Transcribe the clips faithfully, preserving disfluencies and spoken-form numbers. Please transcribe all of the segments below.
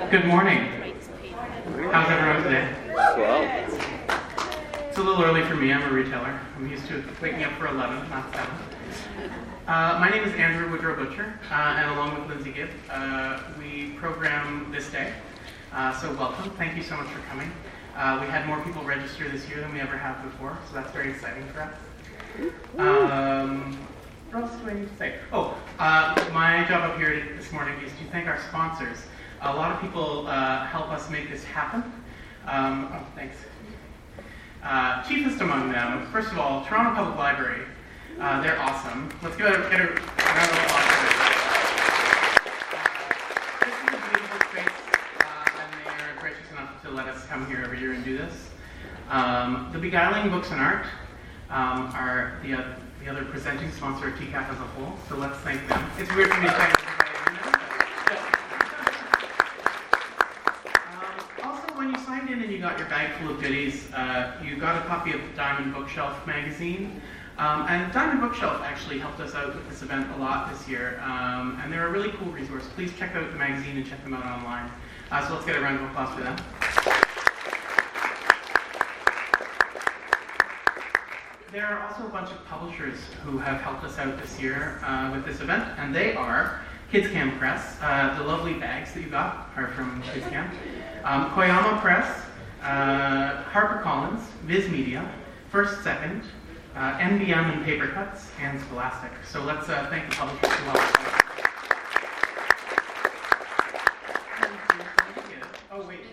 Good morning. How's everyone today? Well, it's a little early for me. I'm a retailer. I'm used to waking up for eleven, not seven. Uh, my name is Andrew Woodrow Butcher, uh, and along with Lindsay Gibb, uh, we program this day. Uh, so welcome. Thank you so much for coming. Uh, we had more people register this year than we ever have before, so that's very exciting for us. Um, what else do I need to say? Oh, uh, my job up here this morning is to thank our sponsors. A lot of people uh, help us make this happen. Um, oh, thanks. Uh, chiefest among them, first of all, Toronto Public Library. Uh, they're awesome. Let's give a, get a round of applause for this. Uh, this is a beautiful space, uh, and they are gracious enough to let us come here every year and do this. Um, the Beguiling Books and Art um, are the, uh, the other presenting sponsor of T C A F as a whole, so let's thank them. It's weird for me to thank everybody. And you got your bag full of goodies. Uh, you got a copy of Diamond Bookshelf magazine. Um, and Diamond Bookshelf actually helped us out with this event a lot this year. Um, and they're a really cool resource. Please check out the magazine and check them out online. Uh, so let's get a round of applause for them. There are also a bunch of publishers who have helped us out this year uh, with this event. And they are Kids Cam Press. Uh, the lovely bags that you got are from Kids Cam. Um, Koyama Press, uh, HarperCollins, Viz Media, First Second, uh, M B M and Paper Cuts, and Scholastic. So let's uh, thank the publishers as well. Oh, wait.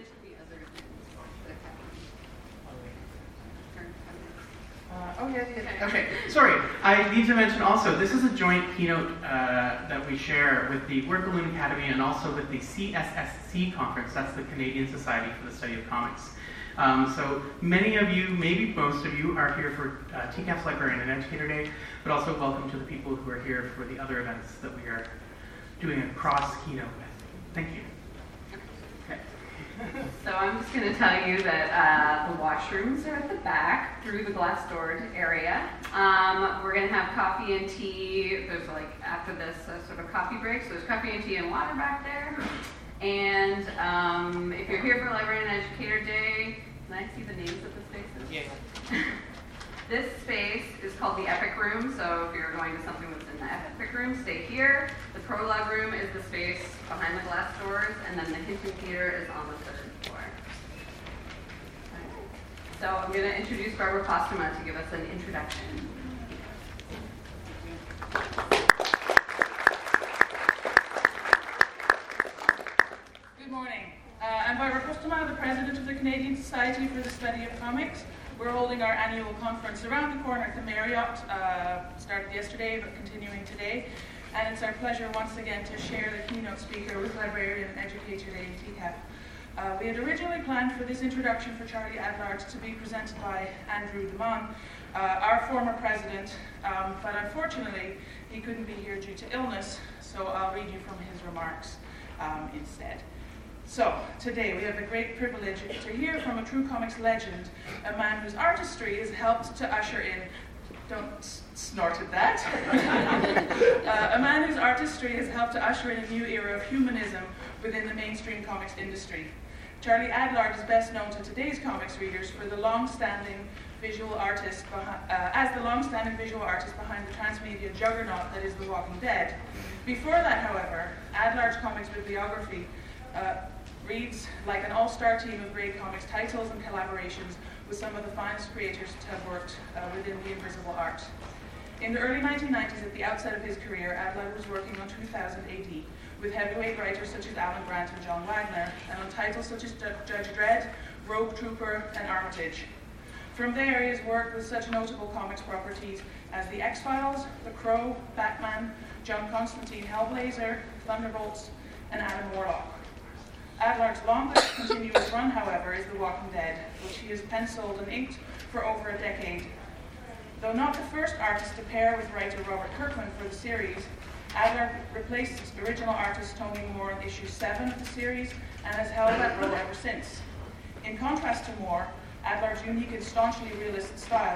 Uh, oh, yeah, yeah. Okay, sorry. I need to mention also, this is a joint keynote uh, that we share with the Word Balloon Academy and also with the C S S C conference. That's the Canadian Society for the Study of Comics. Um, so many of you, maybe most of you, are here for uh, T C A F's Librarian and Educator Day, but also welcome to the people who are here for the other events that we are doing a cross keynote with. Thank you. So I'm just going to tell you that uh, the washrooms are at the back through the glass-doored area. Um, we're going to have coffee and tea. There's like, after this, a sort of coffee break. So there's coffee and tea and water back there. And um, if you're here for Librarian and Educator Day, can I see the names of the spaces? Yeah. This space is called the Epic Room, so if you're going to something that's in the Epic Room, stay here. The Prologue Room is the space behind the glass doors, and then the Hinton Theater is on the third floor. Right. So I'm going to introduce Barbara Postuma to give us an introduction. Good morning. Uh, I'm Barbara Postuma, the President of the Canadian Society for the Study of Comics. We're holding our annual conference around the corner at the Marriott, uh, started yesterday but continuing today, and it's our pleasure once again to share the keynote speaker with Librarian and Educator Day in T C A F. Uh, we had originally planned for this introduction for Charlie Adlard to be presented by Andrew Demong, uh, our former president, um, but unfortunately he couldn't be here due to illness, so I'll read you from his remarks um, instead. So, today we have the great privilege to hear from a true comics legend, a man whose artistry has helped to usher in, don't s- snort at that, uh, a man whose artistry has helped to usher in a new era of humanism within the mainstream comics industry. Charlie Adlard is best known to today's comics readers for the long-standing visual artist, behi- uh, as the long-standing visual artist behind the transmedia juggernaut that is The Walking Dead. Before that, however, Adlard's comics bibliography uh, reads like an all-star team of great comics titles and collaborations with some of the finest creators to have worked uh, within the invisible art. In the early nineteen nineties, at the outset of his career, Adlard was working on two thousand A D with heavyweight writers such as Alan Grant and John Wagner, and on titles such as Judge Dredd, Rogue Trooper, and Armitage. From there, he has worked with such notable comics properties as The X-Files, The Crow, Batman, John Constantine Hellblazer, Thunderbolts, and Adam Warlock. Adlard's longest continuous run, however, is The Walking Dead, which he has penciled and inked for over a decade. Though not the first artist to pair with writer Robert Kirkman for the series, Adlard replaced original artist Tony Moore in issue seven of the series and has held that role ever since. In contrast to Moore, Adlard's unique and staunchly realistic style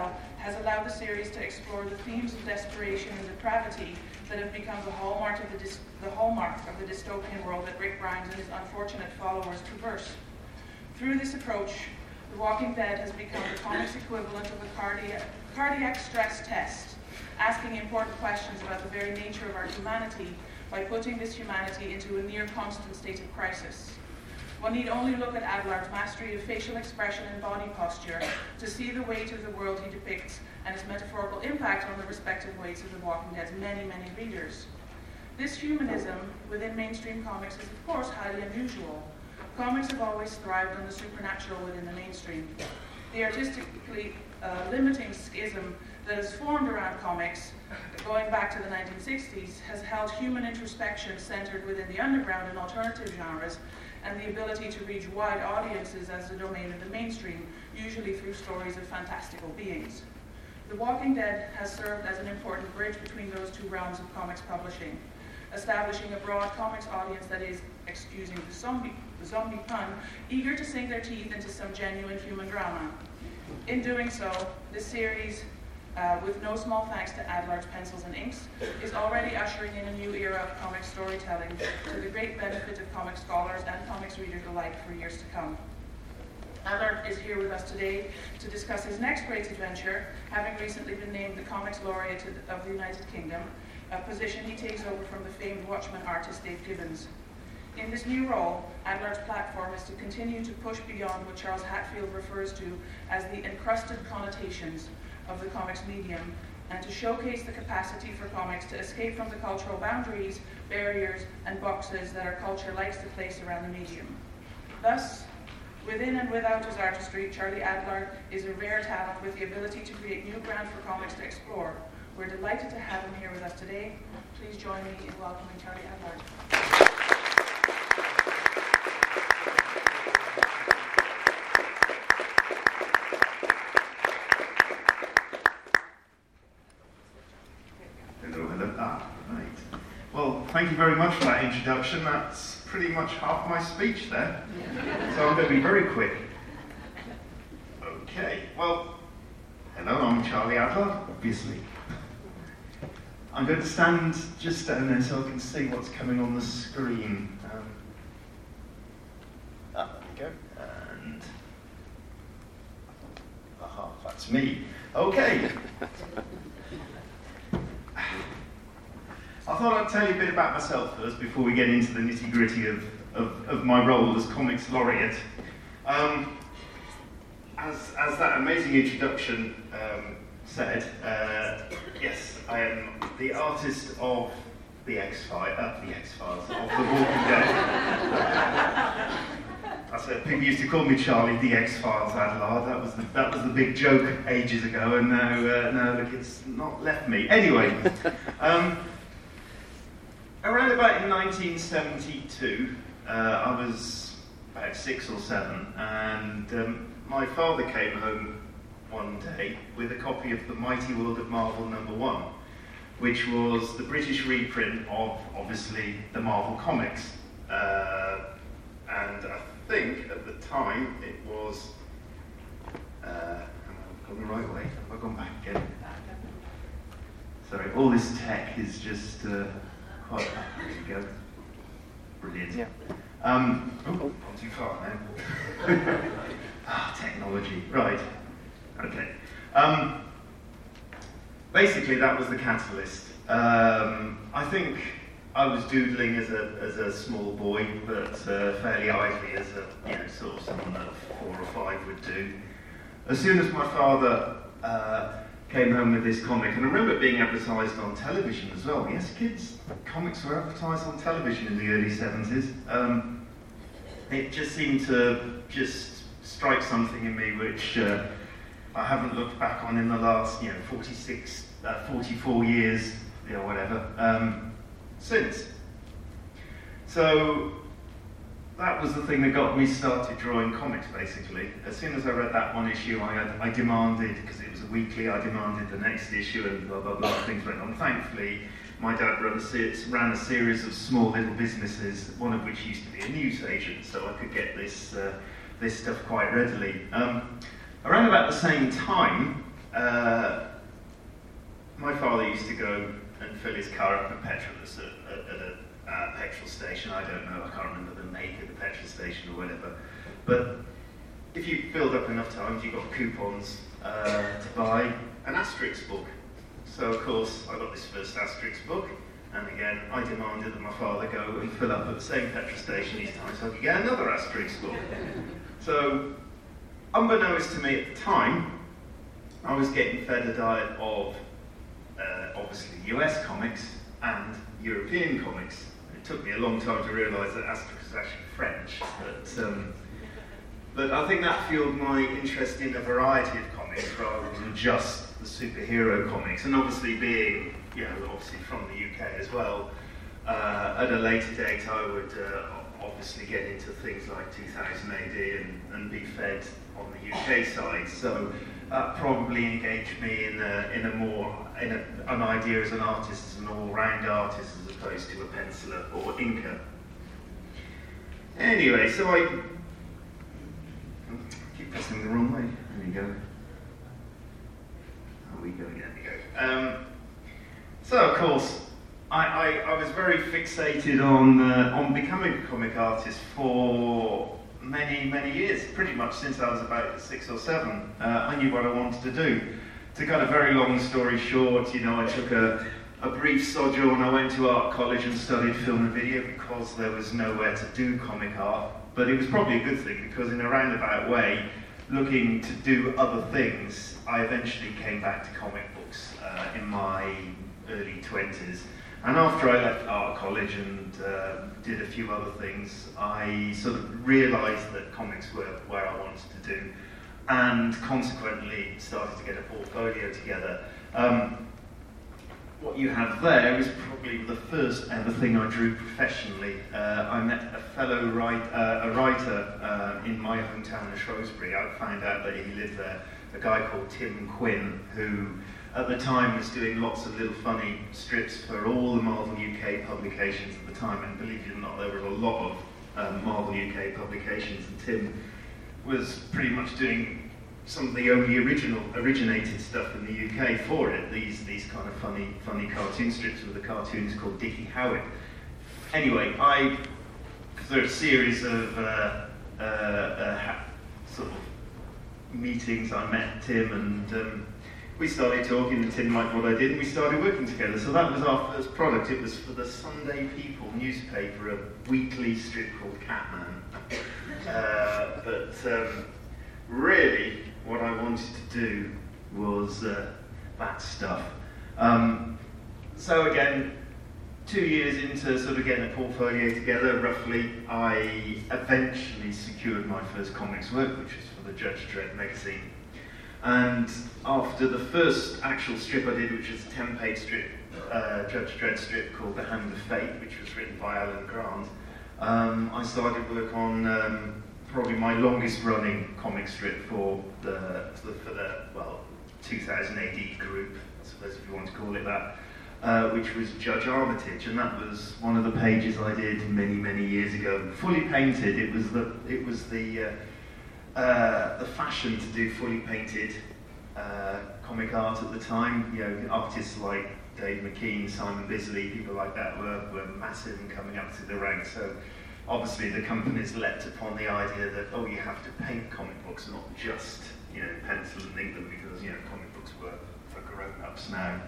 has allowed the series to explore the themes of desperation and depravity that have become the hallmark of the, dis- the hallmark of the dystopian world that Rick Grimes and his unfortunate followers traverse. Through this approach, The Walking Dead has become the comics equivalent of a cardiac, cardiac stress test, asking important questions about the very nature of our humanity by putting this humanity into a near constant state of crisis. One need only look at Adlard's mastery of facial expression and body posture to see the weight of the world he depicts and its metaphorical impact on the respective weights of The Walking Dead's many, many readers. This humanism within mainstream comics is, of course, highly unusual. Comics have always thrived on the supernatural within the mainstream. The artistically uh, limiting schism that has formed around comics, going back to the nineteen sixties, has held human introspection centered within the underground and alternative genres, and the ability to reach wide audiences as the domain of the mainstream, usually through stories of fantastical beings. The Walking Dead has served as an important bridge between those two realms of comics publishing, establishing a broad comics audience that is, excusing the zombie, the zombie pun, eager to sink their teeth into some genuine human drama. In doing so, this series, uh, with no small thanks to Adlard's pencils and inks, is already ushering in a new era of comic storytelling to the great benefit of comic scholars and comics readers alike for years to come. Adlard is here with us today to discuss his next great adventure, having recently been named the Comics Laureate of the United Kingdom, a position he takes over from the famed Watchmen artist Dave Gibbons. In this new role, Adlard's platform is to continue to push beyond what Charles Hatfield refers to as the encrusted connotations of the comics medium, and to showcase the capacity for comics to escape from the cultural boundaries, barriers, and boxes that our culture likes to place around the medium. Thus, within and without his artistry, Charlie Adlard is a rare talent with the ability to create new ground for comics to explore. We're delighted to have him here with us today. Please join me in welcoming Charlie Adlard. Well, thank you very much for that introduction. That's pretty much half my speech there. So I'm going to be very quick. Okay, well, hello, I'm Charlie Adlard, obviously. I'm going to stand just down there so I can see what's coming on the screen. Um, ah, there we go. And... aha, that's me. Okay. I thought I'd tell you a bit about myself first before we get into the nitty-gritty of, of, of my role as Comics Laureate. Um, as, as that amazing introduction um, said, uh, yes, I am the artist of the X-Files, uh, the X-Files, of The Walking Dead. I said, people used to call me Charlie the X-Files Adlard. That was the, that was the big joke ages ago, and now, uh, now look, it's not left me. Anyway. Um, Around about in nineteen seventy-two, uh, I was about six or seven, and um, my father came home one day with a copy of The Mighty World of Marvel number one, which was the British reprint of, obviously, the Marvel comics. Uh, and I think at the time it was... Uh, am I going the right way? Have I gone back again? Sorry, all this tech is just... Uh, Quite, there you go. Brilliant. Yeah. Um, oh, gone too far now. ah, technology. Right. Okay. Um, basically, that was the catalyst. Um, I think I was doodling as a as a small boy, but uh, fairly idly as a you know sort of someone that four or five would do. As soon as my father uh, came home with this comic, and I remember it being advertised on television as well. Yes, kids, comics were advertised on television in the early seventies. Um, it just seemed to just strike something in me which uh, I haven't looked back on in the last, you know, forty-six, uh, forty-four years, you know, whatever, um, since. So that was the thing that got me started drawing comics, basically. As soon as I read that one issue, I, had, I demanded, because it was a weekly, I demanded the next issue, and blah, blah, blah, things went on. Thankfully, my dad ran a, ran a series of small little businesses, one of which used to be a newsagent, so I could get this, uh, this stuff quite readily. Um, around about the same time, uh, my father used to go and fill his car up with petrol at a, at a uh, petrol station. I don't know, I can't remember the make of the petrol station or whatever. But if you filled up enough times, you got coupons uh, to buy an Asterix book. So of course, I got this first Asterix book, and again, I demanded that my father go and fill up at the same petrol station each time so I could get another Asterix book. So, unbeknownst to me at the time, I was getting fed a diet of uh, obviously U S comics and European comics. It took me a long time to realise that Asterix is actually French, but um, but I think that fueled my interest in a variety of comics rather than just the superhero comics. And obviously being, you know, obviously from the U K as well, uh, at a later date I would uh, obviously get into things like two thousand A D and, and be fed on the U K side. So that probably engaged me in a, in a more, in a, an idea as an artist, as an all-round artist, as opposed to a penciler or inker. Anyway, so I keep pressing the wrong way. There we go. Oh, we go again. We go. Um, so of course, I, I, I was very fixated on uh, on becoming a comic artist for many, many years, pretty much since I was about six or seven. Uh, I knew what I wanted to do. To cut a very long story short, you know, I took a, a brief sojourn. I went to art college and studied film and video because there was nowhere to do comic art. But it was probably a good thing because in a roundabout way, looking to do other things, I eventually came back to comic books uh, in my early twenties. And after I left art college and uh, did a few other things, I sort of realised that comics were where I wanted to do, and consequently started to get a portfolio together. Um, what you have there is probably the first ever thing I drew professionally. Uh, I met a fellow write, uh, a writer uh, in my hometown of Shrewsbury. I found out that he lived there, a guy called Tim Quinn, who at the time was doing lots of little funny strips for all the Marvel U K publications at the time, and believe it or not, there were a lot of um, Marvel U K publications, and Tim was pretty much doing some of the only original, originated stuff in the U K for it, these these kind of funny funny cartoon strips with a cartoonist called Dickie Howard. Anyway, I, through a series of uh, uh, uh, ha- sort of meetings, I met Tim, and um, we started talking, and Tim liked what I did, and we started working together. So that was our first product. It was for the Sunday People newspaper, a weekly strip called Catman. Uh, but um, really, what I wanted to do was uh, that stuff. Um, so again, two years into sort of getting a portfolio together, roughly, I eventually secured my first comics work, which was for the Judge Dredd magazine. And after the first actual strip I did, which was a ten-page strip, uh, Judge Dredd strip called The Hand of Fate, which was written by Alan Grant, um, I started work on um, probably my longest-running comic strip for the, for the, for the well, two thousand A D group, I suppose if you want to call it that, uh, which was Judge Armitage, and that was one of the pages I did many, many years ago, fully painted. It was the, it was the uh, Uh, the fashion to do fully painted uh, comic art at the time. You know, artists like Dave McKean, Simon Bisley, people like that were, were massive and coming up through the ranks. So obviously the companies leapt upon the idea that, oh, you have to paint comic books, not just, you know, pencil and ink them, because, you know, comic books were for grown-ups now.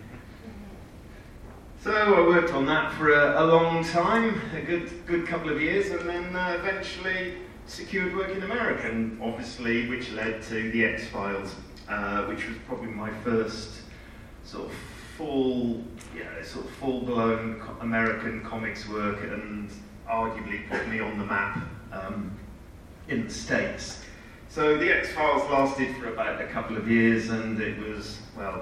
So I worked on that for a, a long time, a good good couple of years, and then uh, eventually secured work in America, and obviously which led to The X-Files, uh, which was probably my first sort of full, yeah, sort of full-blown co- American comics work, and arguably put me on the map um, in the States. So The X-Files lasted for about a couple of years, and it was, well,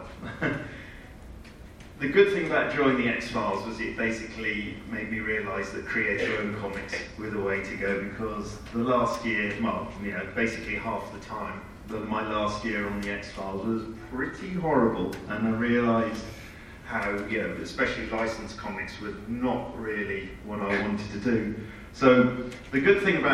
the good thing about joining The X-Files was it basically made me realise that create your own comics were the way to go, because the last year, well, you know, basically half the time, the, my last year on The X-Files was pretty horrible, and I realised how, you know, especially licensed comics were not really what I wanted to do. So the good thing about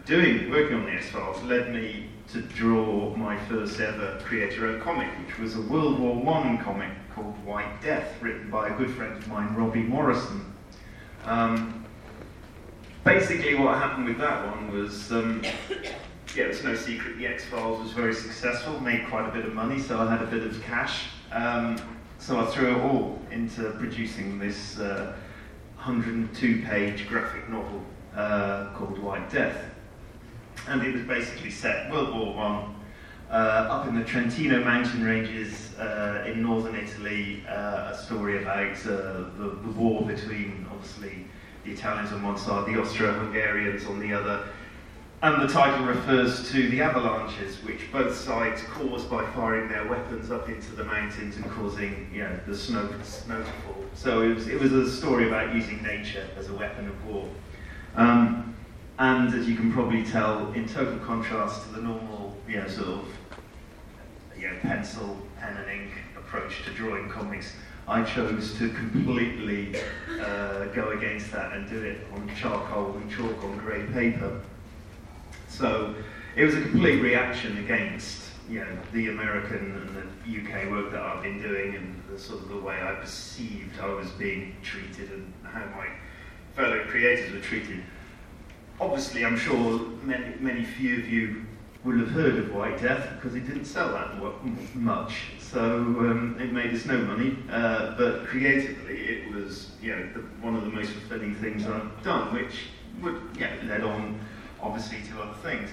doing, working on the X-Files led me to draw my first ever creator-owned comic, which was a World War One comic called White Death, written by a good friend of mine, Robbie Morrison. Um, basically what happened with that one was, um, yeah, it's no secret the X-Files was very successful, made quite a bit of money, so I had a bit of cash. Um, so I threw it all into producing this uh, one hundred two page graphic novel uh, called White Death. And it was basically set World War One, uh, up in the Trentino mountain ranges uh, in northern Italy, uh, a story about uh, the, the war between, obviously, the Italians on one side, the Austro-Hungarians on the other. And the title refers to the avalanches, which both sides caused by firing their weapons up into the mountains and causing, you know, the snow, snow to fall. So it was, it was a story about using nature as a weapon of war. Um, and as you can probably tell, in total contrast to the normal, you know, sort of, you know, pencil, pen and ink approach to drawing comics, I chose to completely uh, go against that and do it on charcoal and chalk on grey paper. So it was a complete reaction against, you know, the American and the U K work that I've been doing and the sort of the way I perceived I was being treated and how my fellow creators were treated. Obviously, I'm sure many, many few of you will have heard of White Death because it didn't sell that much, so um, it made us no money. Uh, but creatively, it was, you know, the, one of the most fulfilling things I've done, which would, yeah, led on, obviously, to other things.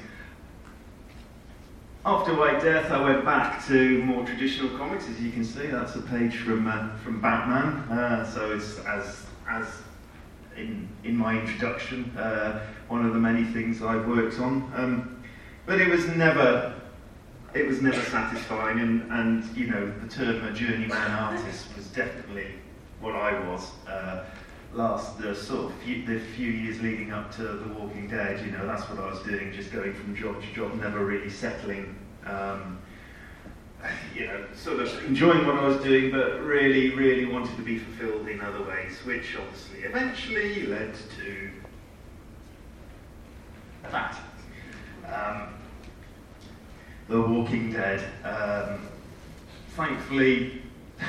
After White Death, I went back to more traditional comics. As you can see, that's a page from uh, from Batman. Uh, so it's as as in in my introduction, uh, one of the many things I've worked on. Um, but it was never it was never satisfying, and and you know the term a journeyman artist was definitely what I was. Uh, last the sort of few, the few years leading up to The Walking Dead, you know, that's what I was doing, just going from job to job, never really settling, um, you know, sort of enjoying what I was doing, but really, really wanted to be fulfilled in other ways, which obviously eventually led to that. Um, The Walking Dead. Um, thankfully,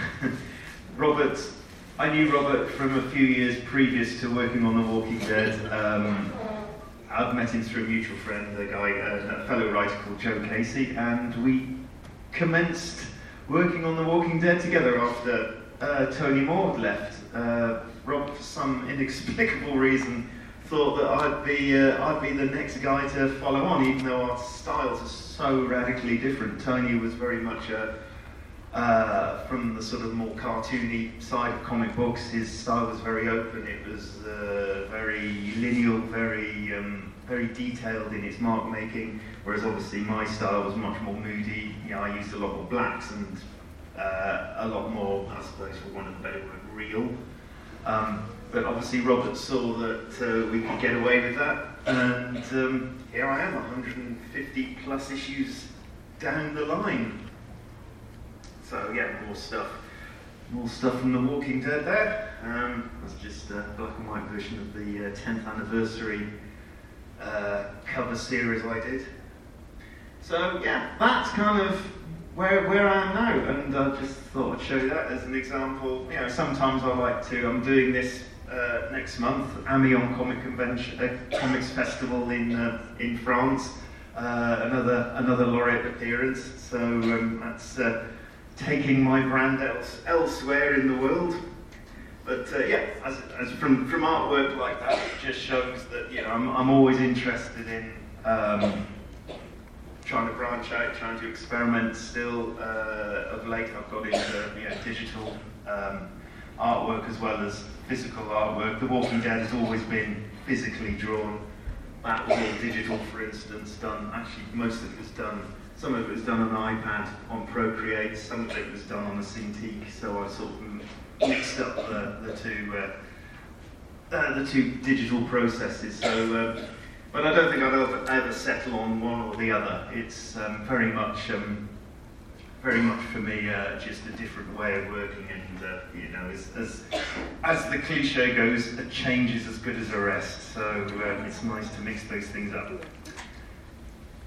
Robert I knew Robert from a few years previous to working on The Walking Dead. Um, I'd met him through a mutual friend, a guy, a fellow writer called Joe Casey, and we commenced working on The Walking Dead together after uh, Tony Moore had left. Uh, Rob, for some inexplicable reason, thought that I'd be uh, I'd be the next guy to follow on, even though our styles are so radically different. Tony was very much a Uh, from the sort of more cartoony side of comic books. His style was very open. It was uh, very lineal, very um, very detailed in its mark making. Whereas obviously my style was much more moody. You know, I used a lot more blacks and uh, a lot more, I suppose, for want of a better word, real. Um, but obviously Robert saw that uh, we could get away with that, and um, here I am, one hundred fifty plus issues down the line. So yeah, more stuff, more stuff from The Walking Dead there. Um, that's just a black and white version of the uh, tenth anniversary uh, cover series I did. So yeah, that's kind of where where I am now, and I just thought I'd show you that as an example. You know, sometimes I like to. I'm doing this uh, next month, Amiens Comic Convention, uh, Comics Festival in uh, in France. Uh, another another laureate appearance. So um, that's. Uh, taking my brand else, elsewhere in the world. But uh, yeah, as, as from, from artwork like that, it just shows that, you know, I'm, I'm always interested in um, trying to branch out, trying to experiment still. Uh, of late I've got into, you know, digital um, artwork as well as physical artwork. The Walking Dead has always been physically drawn. That was all digital, for instance, done, actually most of it was done Some of it was done on an iPad, on Procreate, some of it was done on a Cintiq, so I sort of mixed up the, the two uh, uh, the two digital processes. So, uh, but I don't think I'd ever, ever settle on one or the other. It's um, very much, um, very much for me, uh, just a different way of working. And uh, you know, as, as as the cliche goes, a change is as good as a rest. So uh, it's nice to mix those things up.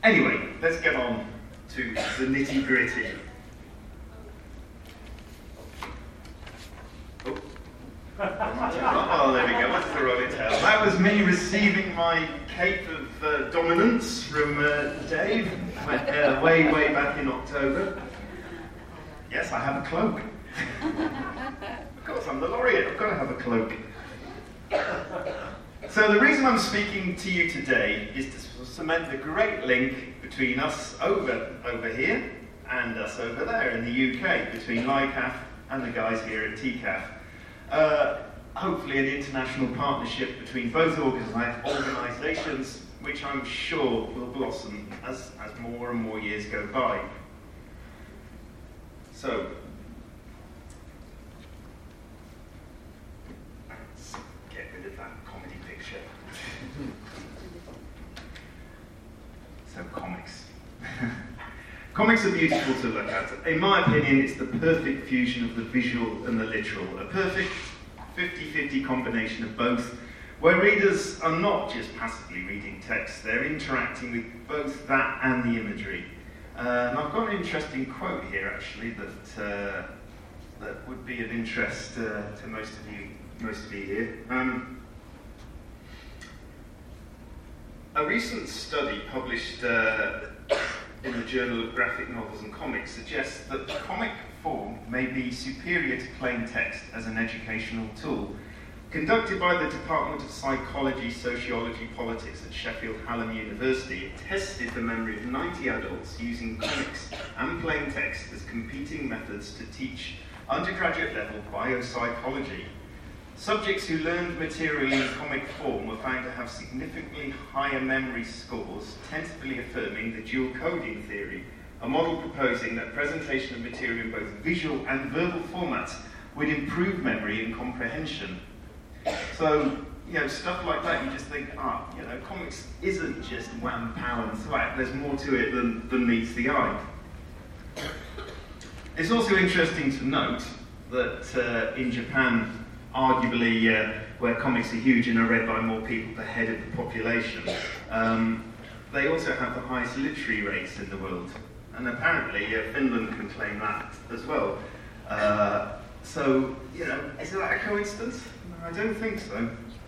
Anyway, let's get on to the nitty-gritty. Oh. Oh, there we go. That's the rabbit tail. That was me receiving my cape of uh, dominance from uh, Dave uh, way, way back in October. Yes, I have a cloak. Of course, I'm the laureate. I've got to have a cloak. So the reason I'm speaking to you today is to cement the great link between us over, over here and us over there in the U K, between LICAF and the guys here at T C A F. Uh, hopefully an international partnership between both organi- organisations, which I'm sure will blossom as, as more and more years go by. So, let's get rid of that comedy picture. So, comics. Comics are beautiful to look at. In my opinion, it's the perfect fusion of the visual and the literal. A perfect fifty-fifty combination of both, where readers are not just passively reading text, they're interacting with both that and the imagery. Uh, and I've got an interesting quote here, actually, that uh, that would be of interest uh, to most of you, most of you here. Um, a recent study published uh, in the Journal of Graphic Novels and Comics suggests that the comic form may be superior to plain text as an educational tool. Conducted by the Department of Psychology, Sociology, Politics at Sheffield Hallam University, it tested the memory of ninety adults using comics and plain text as competing methods to teach undergraduate level biopsychology. Subjects who learned material in comic form were found to have significantly higher memory scores, tentatively affirming the dual coding theory, a model proposing that presentation of material in both visual and verbal formats would improve memory and comprehension. So, you know, stuff like that, you just think, ah, you know, comics isn't just wham, pow, and thwack. There's more to it than, than meets the eye. It's also interesting to note that uh, in Japan, arguably uh, where comics are huge and are read by more people per head of the population, um, they also have the highest literary rates in the world. And apparently uh, Finland can claim that as well. Uh, so, you know, is that a coincidence? No, I don't think so.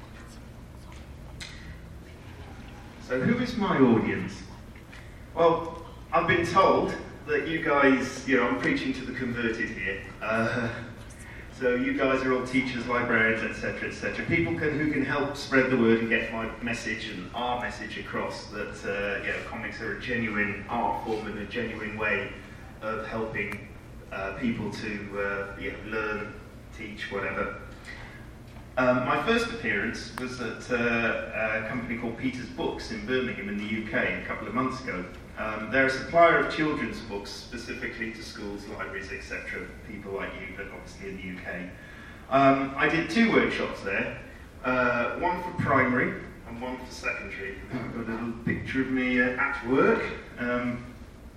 So who is my audience? Well, I've been told that you guys, you know, I'm preaching to the converted here. Uh, So you guys are all teachers, librarians, et cetera, et cetera. People can, who can help spread the word and get my message and our message across that uh, yeah, comics are a genuine art form and a genuine way of helping uh, people to uh, yeah, learn, teach, whatever. Um, my first appearance was at uh, a company called Peter's Books in Birmingham in the U K a couple of months ago. Um, they're a supplier of children's books, specifically to schools, libraries, et cetera, people like you, but obviously in the U K. Um, I did two workshops there, uh, one for primary and one for secondary. I've got a little picture of me uh, at work. Um,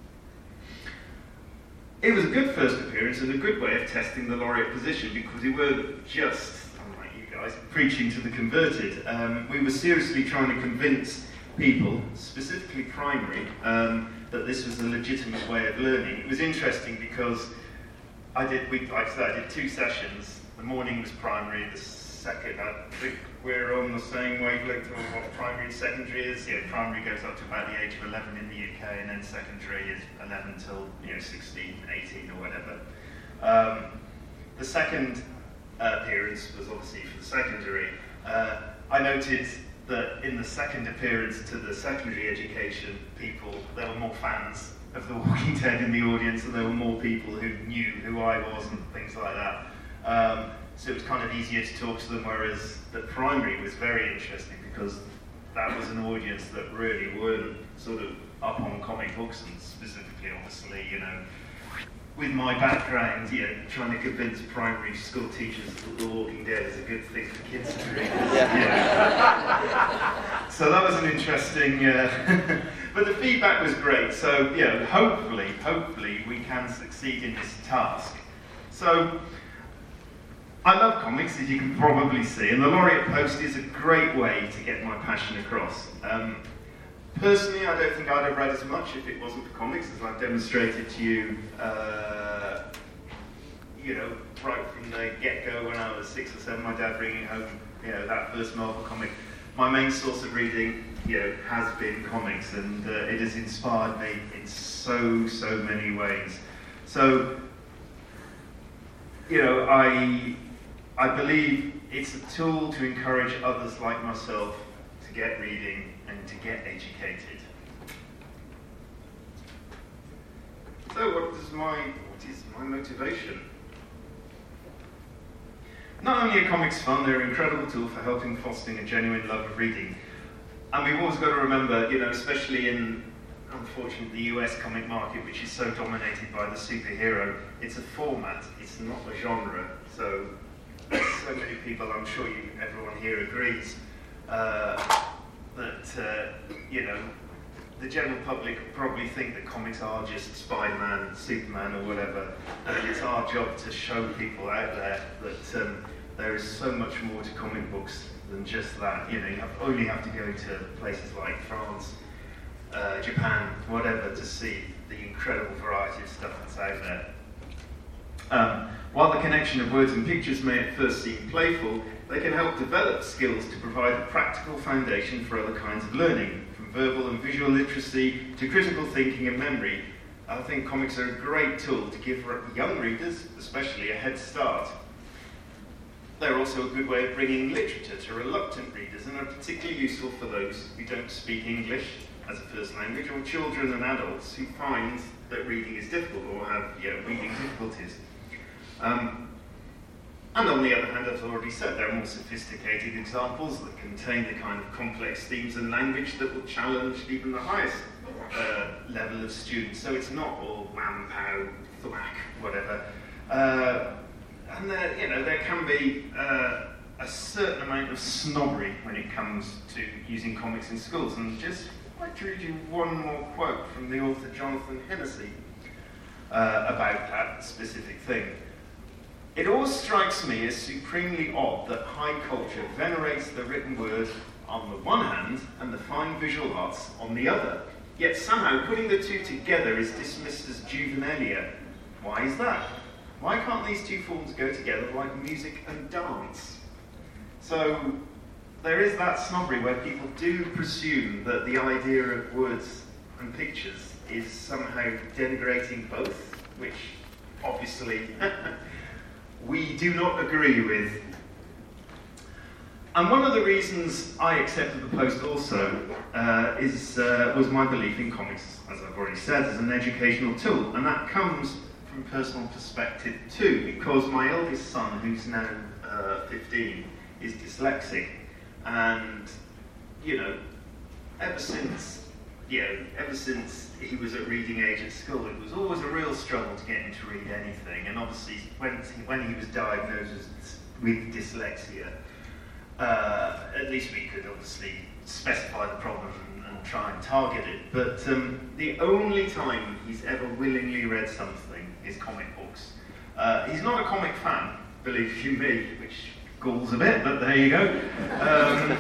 it was a good first appearance and a good way of testing the laureate position because we weren't just, unlike you guys, preaching to the converted. Um, we were seriously trying to convince people, specifically primary, um, that this was a legitimate way of learning. It was interesting because I did, we, like I said, I did two sessions. The morning was primary, the second, I think we're on the same wavelength of what primary and secondary is. Yeah, primary goes up to about the age of eleven in the U K, and then secondary is eleven till, you know, sixteen, eighteen or whatever. Um, the second uh, appearance was obviously for the secondary. Uh, I noted that in the second appearance to the secondary education people, there were more fans of The Walking Dead in the audience, and there were more people who knew who I was and things like that. Um, so it was kind of easier to talk to them, whereas the primary was very interesting because that was an audience that really weren't sort of up on comic books, and specifically, obviously, you know, with my background, you know, trying to convince primary school teachers that The Walking Dead is a good thing for kids to read. Yeah. Yeah. So that was an interesting, uh, but the feedback was great. So, yeah, hopefully, hopefully we can succeed in this task. So, I love comics, as you can probably see, and the Laureate Post is a great way to get my passion across. Um, Personally, I don't think I'd have read as much if it wasn't for comics, as I've demonstrated to you, uh, you know, right from the get-go when I was six or seven, my dad bringing home, you know, that first Marvel comic. My main source of reading, you know, has been comics, and uh, it has inspired me in so, so many ways. So, you know, I, I believe it's a tool to encourage others like myself to get reading and to get educated. So what is my, what is my motivation? Not only are comics fun, they're an incredible tool for helping fostering a genuine love of reading. And we've always got to remember, you know, especially in, unfortunately, the U S comic market, which is so dominated by the superhero, it's a format, it's not a genre. So, so many people, I'm sure you, everyone here agrees, uh, that, uh, you know, the general public probably think that comics are just Spider-Man, Superman, or whatever, and it's our job to show people out there that um, there is so much more to comic books than just that. You know, you have, only have to go to places like France, uh, Japan, whatever, to see the incredible variety of stuff that's out there. Um, while the connection of words and pictures may at first seem playful, they can help develop skills to provide a practical foundation for other kinds of learning, from verbal and visual literacy to critical thinking and memory. I think comics are a great tool to give young readers, especially, a head start. They're also a good way of bringing literature to reluctant readers, and are particularly useful for those who don't speak English as a first language, or children and adults who find that reading is difficult or have you know, reading difficulties. Um, and on the other hand, as I've already said, there are more sophisticated examples that contain the kind of complex themes and language that will challenge even the highest uh, level of students. So it's not all wham, pow, thwack, whatever. Uh, and there, you know, there can be uh, a certain amount of snobbery when it comes to using comics in schools. And just I'd like to read you one more quote from the author Jonathan Hennessy uh, about that specific thing. It always strikes me as supremely odd that high culture venerates the written word on the one hand and the fine visual arts on the other, yet somehow putting the two together is dismissed as juvenilia. Why is that? Why can't these two forms go together like music and dance? So there is that snobbery where people do presume that the idea of words and pictures is somehow denigrating both, which obviously we do not agree with. And one of the reasons I accepted the post also uh, is, uh, was my belief in comics, as I've already said, as an educational tool. And that comes from personal perspective too, because my eldest son, who's now uh, fifteen, is dyslexic. And, you know, ever since, you know, ever since he was at reading age at school, it was always a real struggle to get him to read anything. And obviously, when he, when he was diagnosed with dyslexia, uh, at least we could obviously specify the problem and, and try and target it. But um, the only time he's ever willingly read something is comic books. Uh, he's not a comic fan, believe you me, which galls a bit, but there you go. Um,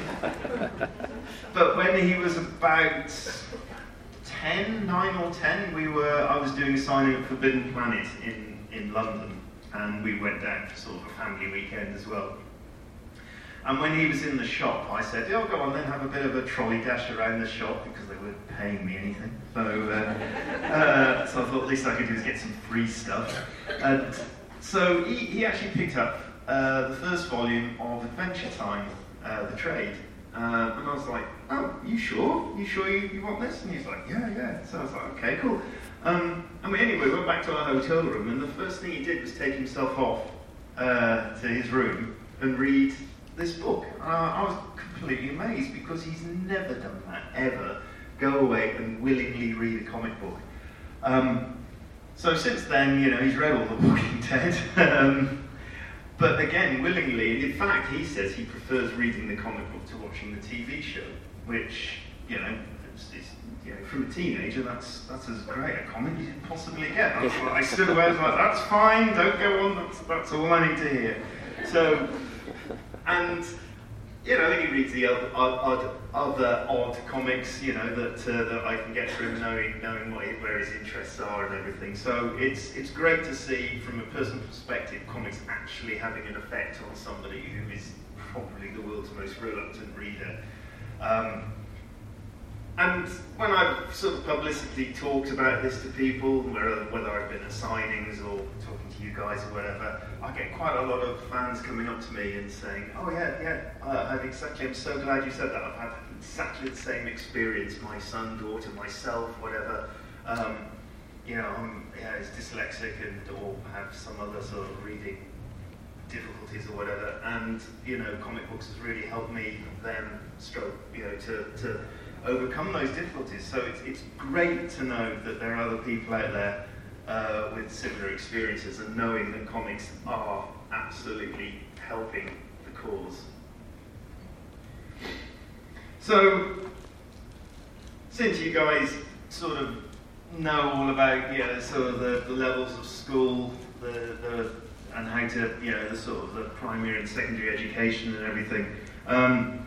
but when he was about ten, nine or ten, we were, I was doing a signing at Forbidden Planet in, in London, and we went down for sort of a family weekend as well. And when he was in the shop, I said, oh, go on then, have a bit of a trolley dash around the shop, because they weren't paying me anything. So, uh, uh, so I thought the least I could do is get some free stuff. And so he, he actually picked up uh, the first volume of Adventure Time, uh, The Trade. Uh, and I was like, oh, you sure? You sure you, you want this? And he's like, yeah, yeah. So I was like, okay, cool. Um, and we anyway went back to our hotel room, and the first thing he did was take himself off uh, to his room and read this book. Uh, I was completely amazed, because he's never done that, ever. Go away and willingly read a comic book. Um, so since then, you know, he's read all The Walking Dead. um, But again, willingly, and in fact, he says he prefers reading the comic book to watching the T V show, which, you know, it's, it's, you know, from a teenager, that's that's as great a comment you could possibly get. I, was like, I stood away and was like, that's fine, don't go on, that's, that's all I need to hear. So, and, you know, he reads the other, odd, other odd comics, you know, that uh, that I can get from knowing knowing what, where his interests are and everything. So it's it's great to see from a personal perspective comics actually having an effect on somebody who is probably the world's most reluctant reader. Um, and when I've sort of publicly talked about this to people, whether, whether I've been at signings or talking to you guys or whatever, I get quite a lot of fans coming up to me and saying, oh yeah, yeah, uh, I've exactly, I'm so glad you said that. I've had exactly the same experience, my son, daughter, myself, whatever. Um, you know, I'm yeah, is dyslexic and or have some other sort of reading difficulties or whatever, and you know, comic books has really helped me then stroke, you know, to, to overcome those difficulties. So it's it's great to know that there are other people out there uh, with similar experiences, and knowing that comics are absolutely helping the cause. So, since you guys sort of know all about, you know, sort of the, the levels of school, the the and how to, you know, the sort of the primary and secondary education and everything. Um,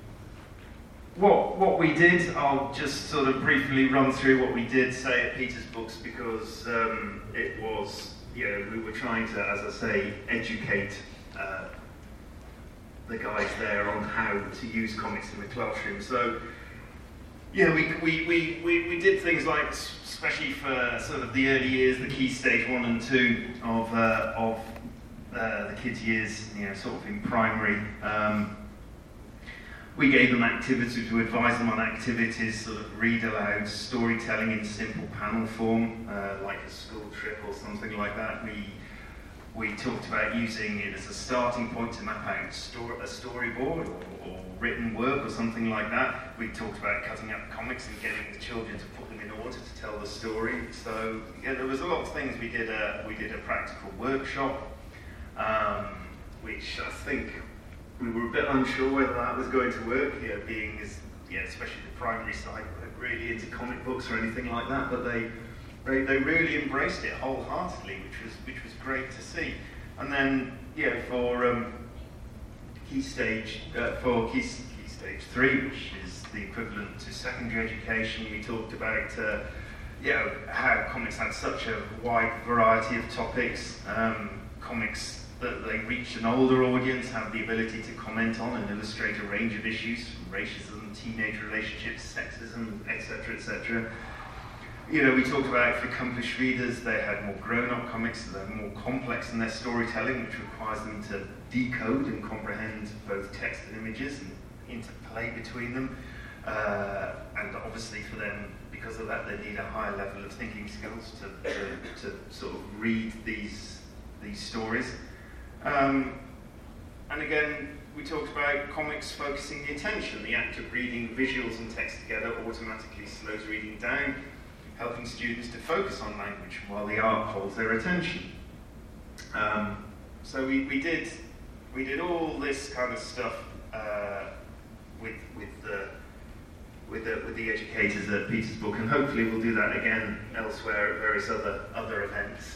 what what we did, I'll just sort of briefly run through what we did say at Peter's Books, because um, it was, you know, we were trying to, as I say, educate uh, the guys there on how to use comics in the classroom. So, yeah, we we, we, we we did things like, especially for sort of the early years, the key stage one and two of uh, of uh, the kids' years, you know, sort of in primary. Um, we gave them activities to advise them on activities, sort of read aloud, storytelling in simple panel form, uh, like a school trip or something like that. We we talked about using it as a starting point to map out sto- a storyboard or, or written work or something like that. We talked about cutting up comics and getting the children to put them in order to tell the story. So yeah, there was a lot of things. We did a we did a practical workshop, um, which I think we were a bit unsure whether that was going to work. You know, being as yeah, especially the primary side, weren't really into comic books or anything like that, but they. They, they really embraced it wholeheartedly, which was which was great to see. And then, yeah, for um, key stage uh, for key, key stage three, which is the equivalent to secondary education, we talked about uh, you know, how comics had such a wide variety of topics. Um, comics that they reached an older audience, have the ability to comment on and illustrate a range of issues, from racism, teenage relationships, sexism, et cetera, et cetera. You know, we talked about for accomplished readers, they had more grown-up comics, so they're more complex in their storytelling, which requires them to decode and comprehend both text and images and interplay between them. Uh, and obviously for them, because of that, they need a higher level of thinking skills to, to, to sort of read these, these stories. Um, and again, we talked about comics focusing the attention. The act of reading visuals and text together automatically slows reading down, helping students to focus on language while the art holds their attention. Um, so we, we did we did all this kind of stuff uh, with with the with the with the educators at Peter's Book, and hopefully we'll do that again elsewhere at various other other events.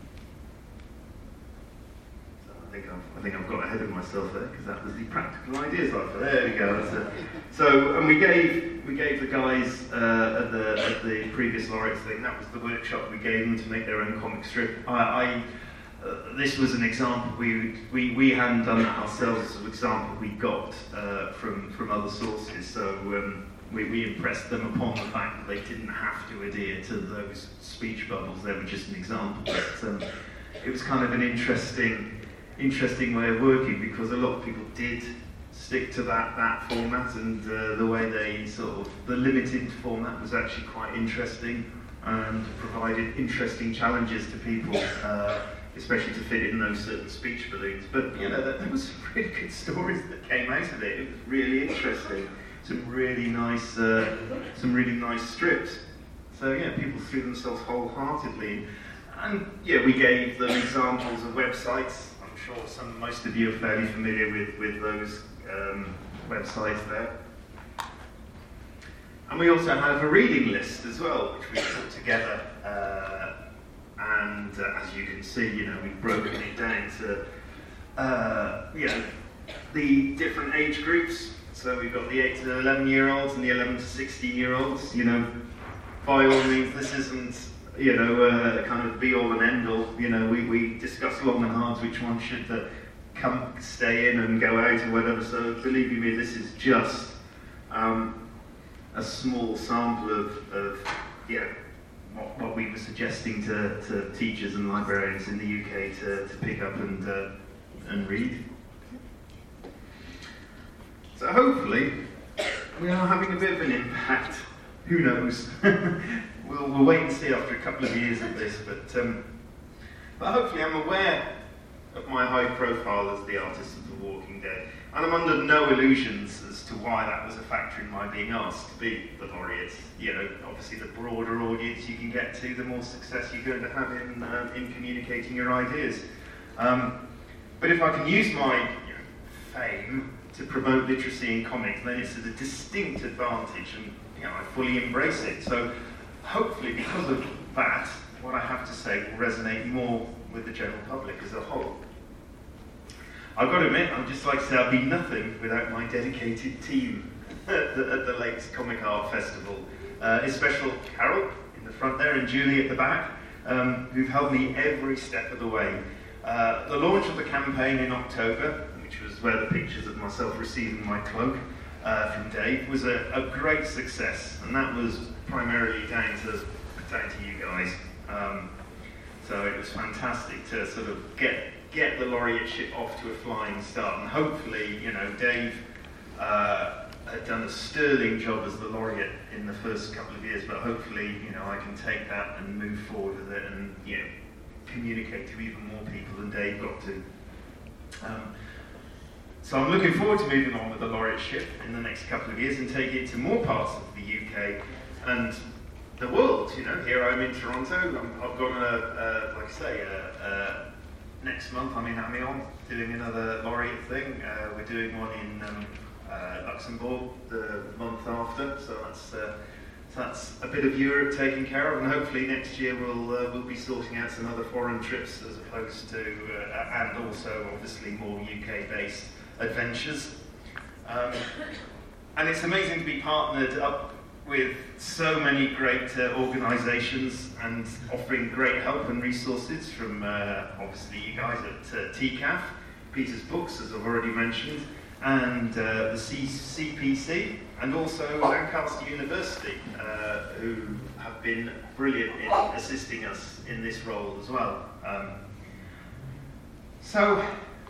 So I think I've I think I've got ahead of myself there, because that was the practical ideas I There we go. That's it. So and we gave. We gave the guys uh, at, the, at the previous laureates thing, that was the workshop we gave them to make their own comic strip. I, I uh, this was an example, we, we, we hadn't done that ourselves, as an example we got uh, from, from other sources, so um, we, we impressed them upon the fact that they didn't have to adhere to those speech bubbles. They were just an example. But um, it was kind of an interesting, interesting way of working, because a lot of people did stick to that, that format, and uh, the way they sort of, the limited format was actually quite interesting and provided interesting challenges to people, uh, especially to fit in those certain speech balloons. But, you know, there, there was some really good stories that came out of it. It was really interesting. Some really nice, uh, some really nice strips. So, yeah, people threw themselves wholeheartedly. And, yeah, we gave them examples of websites. I'm sure some, most of you are fairly familiar with, with those Um, websites there. And we also have a reading list as well, which we put together, uh, and uh, as you can see, you know, we've broken it down to, uh, you know, the different age groups. So we've got the eight to eleven year olds and the eleven to sixteen year olds. You know, by all means, this isn't, you know, uh, kind of be all and end all. You know, we, we discuss long and hard which one should uh, come, stay in and go out or whatever. So believe you me, this is just um, a small sample of, of yeah, what, what we were suggesting to, to teachers and librarians in the U K to, to pick up and uh, and read. So hopefully we are having a bit of an impact. Who knows? we'll, we'll wait and see after a couple of years of this, but um, but hopefully I'm aware of my high profile as the artist of The Walking Dead, and I'm under no illusions as to why that was a factor in my being asked to be the laureate. You know, obviously the broader audience you can get to, the more success you're going to have in uh, in communicating your ideas. Um, but if I can use my you know, fame to promote literacy in comics, then it's at a distinct advantage, and you know, I fully embrace it. So hopefully because of that, what I have to say will resonate more with the general public as a whole. I've got to admit, I'd just like to say I'd be nothing without my dedicated team at the, at the Lakes Comic Art Festival, uh, especially Carol in the front there and Julie at the back, um, who've helped me every step of the way. Uh, the launch of the campaign in October, which was where the pictures of myself receiving my cloak uh, from Dave, was a, a great success, and that was primarily down to down to you guys. Um, so it was fantastic to sort of get get the laureateship off to a flying start, and hopefully, you know, Dave uh, had done a sterling job as the laureate in the first couple of years, but hopefully, you know, I can take that and move forward with it, and you know, communicate to even more people than Dave got to. Um, So I'm looking forward to moving on with the laureateship in the next couple of years and taking it to more parts of the U K and the world. You know, here I'm in Toronto. I'm, I've got a, uh, like I say, uh, uh, next month I'm in Amiens doing another laureate thing. Uh, we're doing one in um, uh, Luxembourg the month after. So that's uh, so that's a bit of Europe taken care of, and hopefully next year we'll uh, we'll be sorting out some other foreign trips as opposed to uh, and also obviously more U K based adventures. Um, and it's amazing to be partnered up with so many great uh, organisations and offering great help and resources from uh, obviously you guys at uh, T C A F, Peter's Books, as I've already mentioned, and uh, the C P C, and also Lancaster University, uh, who have been brilliant in assisting us in this role as well. Um, so,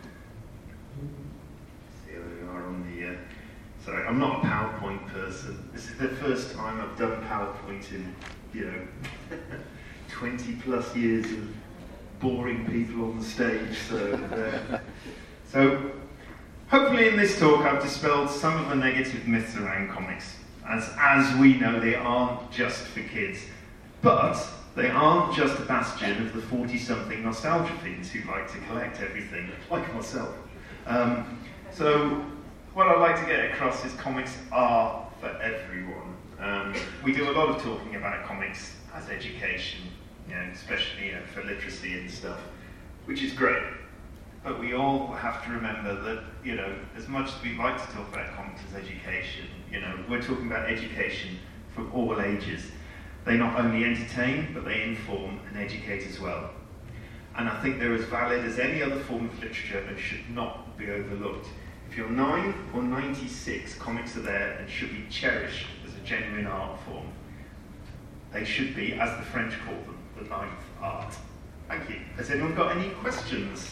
on the, uh, sorry, I'm not a PowerPoint person. This is the first time I've done PowerPoint in, you know, twenty plus years of boring people on the stage. So, uh, so hopefully in this talk I've dispelled some of the negative myths around comics. As, as we know, they aren't just for kids, but they aren't just a bastion of the forty-something nostalgia fiends who like to collect everything, like myself. Um, so, what I'd like to get across is comics are for everyone. Um, we do a lot of talking about comics as education, you know, especially you know, for literacy and stuff, which is great. But we all have to remember that, you know, as much as we like to talk about comics as education, you know, we're talking about education for all ages. They not only entertain, but they inform and educate as well. And I think they're as valid as any other form of literature and should not be overlooked. If you're nine or ninety-six, comics are there and should be cherished as a genuine art form. They should be, as the French call them, the ninth art. Thank you. Has anyone got any questions?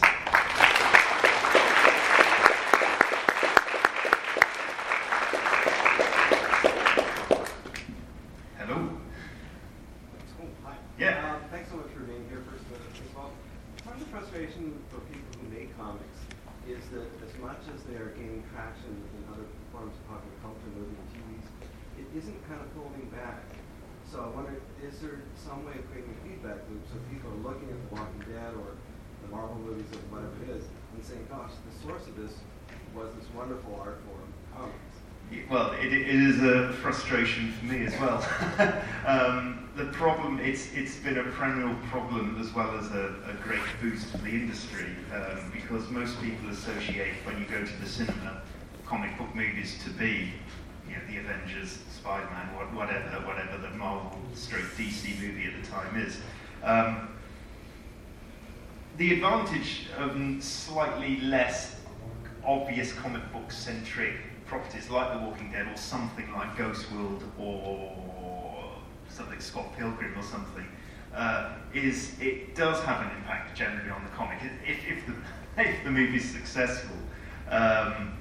Hello? Oh, hi. Yeah. Uh, thanks so much for being here, first of first of all. Part of the frustration for people who make comics is that as much as they are gaining traction in other forms of popular culture, movies and T Vs, it isn't kind of holding back. So I wonder, is there some way of creating a feedback loop so people are looking at The Walking Dead or the Marvel movies or whatever it is and saying, gosh, the source of this was this wonderful art form, comics. well, it, it is a frustration for me as well. um, the problem, it's it's been a perennial problem as well as a, a great boost for the industry, um, because most people associate when you go to the cinema comic book movies to be, you know, the Avengers, Spider-Man, whatever, whatever the Marvel stroke D C movie at the time is. Um, the advantage of slightly less obvious comic book centric properties like The Walking Dead or something like Ghost World or something Scott Pilgrim or something uh, is it does have an impact generally on the comic. If, if the if the movie's successful, um,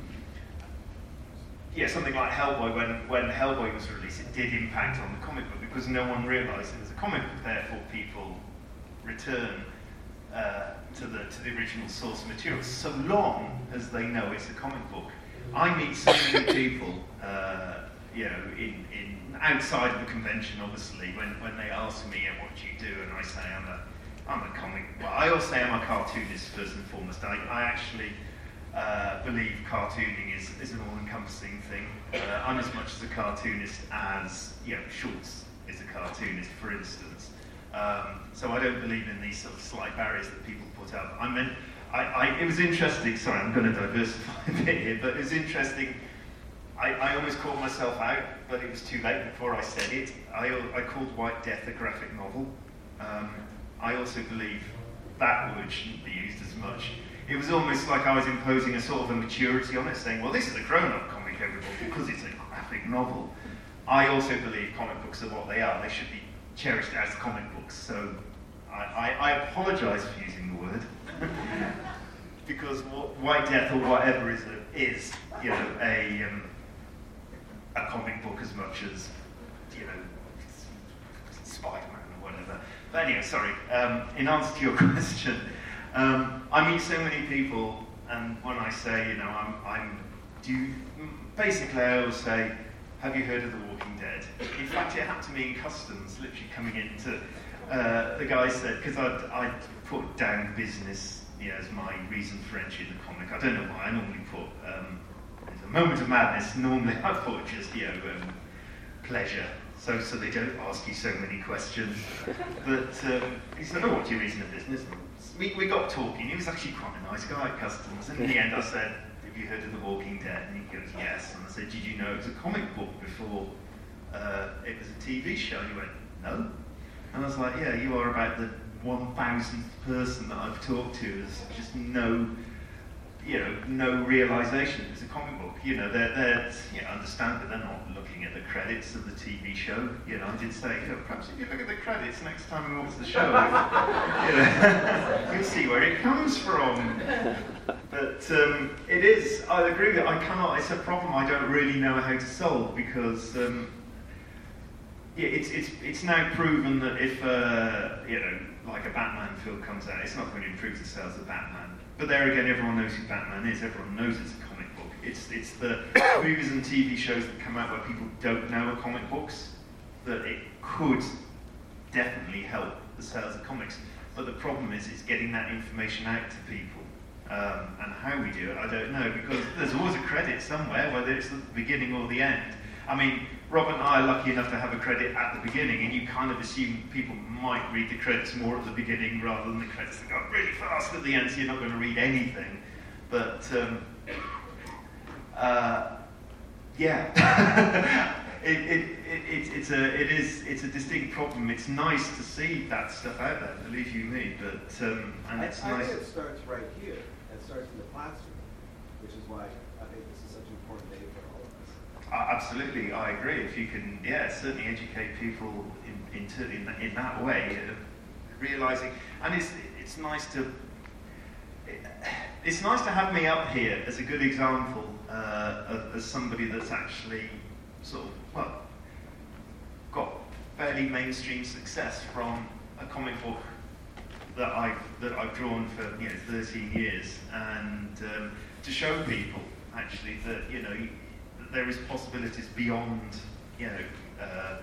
yeah, something like Hellboy, when when Hellboy was released, it did impact on the comic book because no one realised it was a comic book. Therefore, people return uh, to the to the original source material so long as they know it's a comic book. I meet so many people, uh, you know, in, in outside of the convention, obviously, when, when they ask me, yeah, what do you do, and I say I'm a I'm a comic. Well, I also say I'm a cartoonist first and foremost. I, I actually uh, believe cartooning is, is an all-encompassing thing. Uh, I'm as much as a cartoonist as, you know, Schultz is a cartoonist, for instance. Um, so I don't believe in these sort of slight barriers that people put up. I meant, I, I, it was interesting, sorry, I'm going to diversify a bit here, but it was interesting. I, I almost called myself out, but it was too late before I said it. I, I called White Death a graphic novel. Um, I also believe that word shouldn't be used as much. It was almost like I was imposing a sort of a maturity on it, saying, well, this is a grown-up comic, everybody, because it's a graphic novel. I also believe comic books are what they are. They should be cherished as comic books. So I, I, I apologise for using the word. Because White Death or whatever is, a, is you know, a, um, a comic book as much as, you know, Spider-Man or whatever. But anyway, sorry, um, in answer to your question, um, I meet so many people, and when I say, you know, I'm, I'm do you, basically I always say, have you heard of The Walking Dead? In fact, it happened to me in customs, literally coming into, uh, the guy said, because I'd, I'd put down business, you know, as my reason for entry in the comic. I don't know why, I normally put, um, there's a moment of madness, normally I put just, you know, um, pleasure. So, so they don't ask you so many questions. But um, he said, oh, what's your reason of business? We, we got talking. He was actually quite a nice guy at customs. And in the end, I said, have you heard of The Walking Dead? And he goes, yes. And I said, did you know it was a comic book before uh, it was a T V show? And he went, no. And I was like, yeah, you are about the one thousandth person that I've talked to has just no, you know, no realisation it's a comic book. You know, they're, they're, you know, understand that they're not looking at the credits of the T V show. You know, I did say, you know, perhaps if you look at the credits next time you watch the show, you know, you'll see where it comes from. But um, it is, I agree that I cannot, it's a problem I don't really know how to solve because, um, yeah, it's, it's, it's now proven that if, uh, you know, like a Batman film comes out, it's not going to improve the sales of Batman. But there again, everyone knows who Batman is, everyone knows it's a comic book. It's, it's the movies and T V shows that come out where people don't know are comic books, that it could definitely help the sales of comics. But the problem is, it's getting that information out to people. Um, and how we do it, I don't know, because there's always a credit somewhere, whether it's at the beginning or the end. I mean, Rob and I are lucky enough to have a credit at the beginning, and you kind of assume people might read the credits more at the beginning rather than the credits that go really fast at the end, so you're not going to read anything. But, um, uh, yeah, it, it, it, it, it's, a, it is, it's a distinct problem. It's nice to see that stuff out there, believe you me, but, um, and it's I, nice. I think it starts right here. It starts in the classroom, which is why I think this is such an important day for all of us. Uh, absolutely, I agree. If you can, yeah, certainly educate people in in, to, in, in that way, uh, realizing, and it's it's nice to it, it's nice to have me up here as a good example uh, of, as somebody that's actually sort of well got fairly mainstream success from a comic book that I've that I've drawn for you know thirteen years, and um, to show people actually that you know. There is possibilities beyond, you know, uh,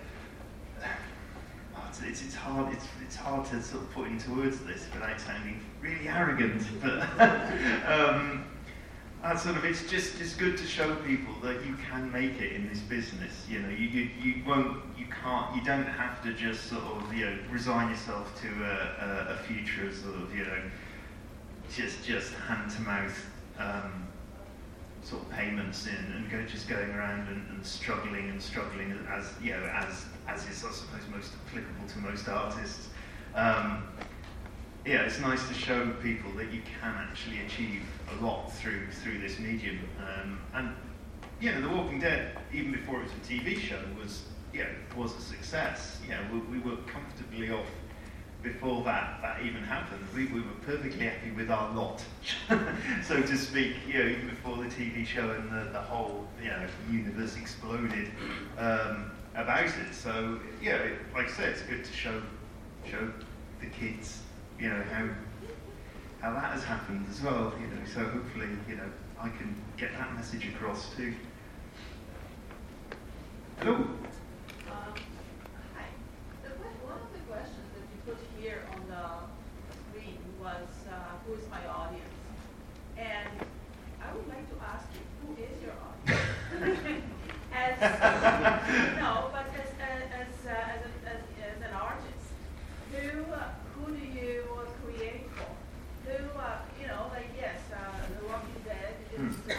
it's, it's, it's hard it's, it's hard to sort of put into words this without sounding really arrogant, but um, That's sort of, it's just, it's good to show people that you can make it in this business. You know, you, you, you won't, you can't, you don't have to just sort of, you know, resign yourself to a, a, a future of sort of, you know, just, just hand to mouth, um, sort of payments in and go, just going around and, and struggling and struggling as, you know, as, as is, I suppose, most applicable to most artists. Um, Yeah, it's nice to show people that you can actually achieve a lot through through this medium. Um, and you know, The Walking Dead, even before it was a T V show, was you know, was a success. You know, we, we were comfortably off before that that even happened. We, we were perfectly happy with our lot, so to speak. You know, even before the T V show and the, the whole you know universe exploded um, about it. So yeah, like I said, it's good to show show the kids. You know, how how that has happened as well, you know, so hopefully, you know, I can get that message across too. Hello? Um, hi. The, one of the questions that you put here on the screen was, uh, who is my audience? And I would like to ask you, who is your audience? as, no, but as, as, as, uh, as, a, as, as an artist, who, uh, who do you create for? Who, uh, you know, like, yes, uh, The Walking Dead is, uh,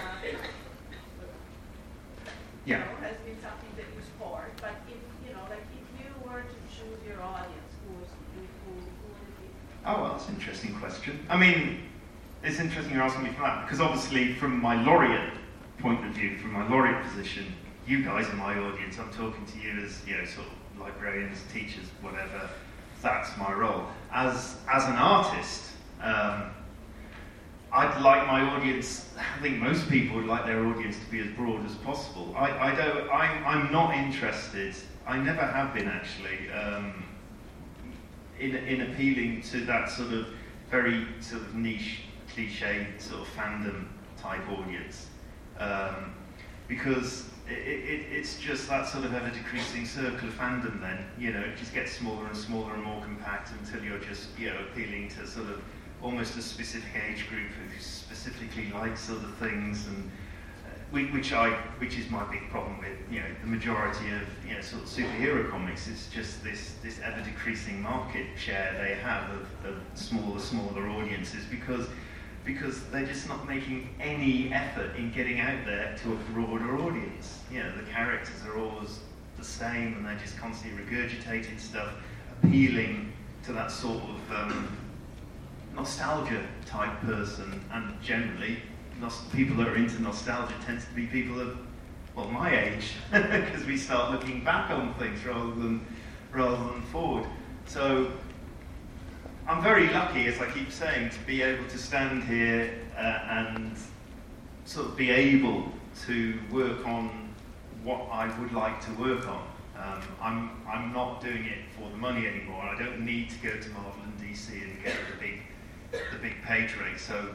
you Yeah. know, has been something that you support, but if, you know, like, if you were to choose your audience, who, is, who, who, who would it be? Oh, well, that's an interesting question. I mean, it's interesting you're asking me for that, because obviously from my laureate point of view, from my laureate position, you guys are my audience. I'm talking to you as, you know, sort of librarians, teachers, whatever. That's my role. As as an artist, um, I'd like my audience, I think most people would like their audience to be as broad as possible. I, I don't, I'm, I'm not interested, I never have been actually, um, in, in appealing to that sort of very sort of niche, cliche sort of fandom type audience. Um, because It, it, it's just that sort of ever-decreasing circle of fandom then, you know, it just gets smaller and smaller and more compact until you're just, you know, appealing to sort of almost a specific age group who specifically likes other things, and uh, which I, which is my big problem with, you know, the majority of, you know, sort of superhero comics. It's just this, this ever-decreasing market share they have of, of smaller, smaller audiences because because they're just not making any effort in getting out there to a broader audience. You know, the characters are always the same and they're just constantly regurgitating stuff, appealing to that sort of um, nostalgia type person, and generally, nos- people that are into nostalgia tend to be people of, well, my age, because we start looking back on things rather than, rather than forward. So, I'm very lucky, as I keep saying, to be able to stand here uh, and sort of be able to work on what I would like to work on. Um, I'm I'm not doing it for the money anymore. I don't need to go to Marvel and D C and get the big the big page rate. So,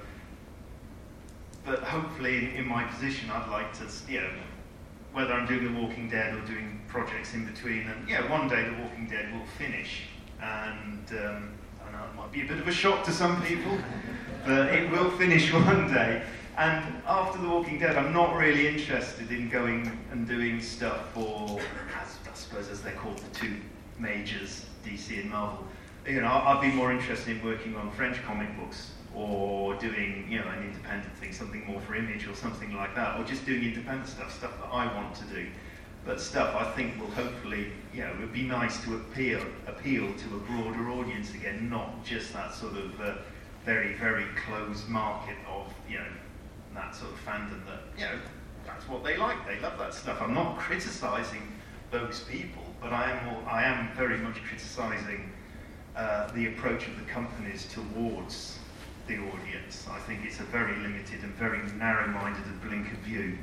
but hopefully, in, in my position, I'd like to, you know, whether I'm doing The Walking Dead or doing projects in between, and yeah, one day The Walking Dead will finish, and. Um, I know it might be a bit of a shock to some people, but it will finish one day. And after The Walking Dead, I'm not really interested in going and doing stuff for, as, I suppose as they're called, the two majors, D C and Marvel. You know, I'd be more interested in working on French comic books, or doing, you know, an independent thing, something more for Image or something like that, or just doing independent stuff, stuff that I want to do. But stuff I think will hopefully, you know, it would be nice to appeal appeal to a broader audience again, not just that sort of uh, very, very closed market of, you know, that sort of fandom that, you know, that's what they like, they love that stuff. I'm not criticising those people, but I am more, I am very much criticising uh, the approach of the companies towards the audience. I think it's a very limited and very narrow-minded and blinkered view.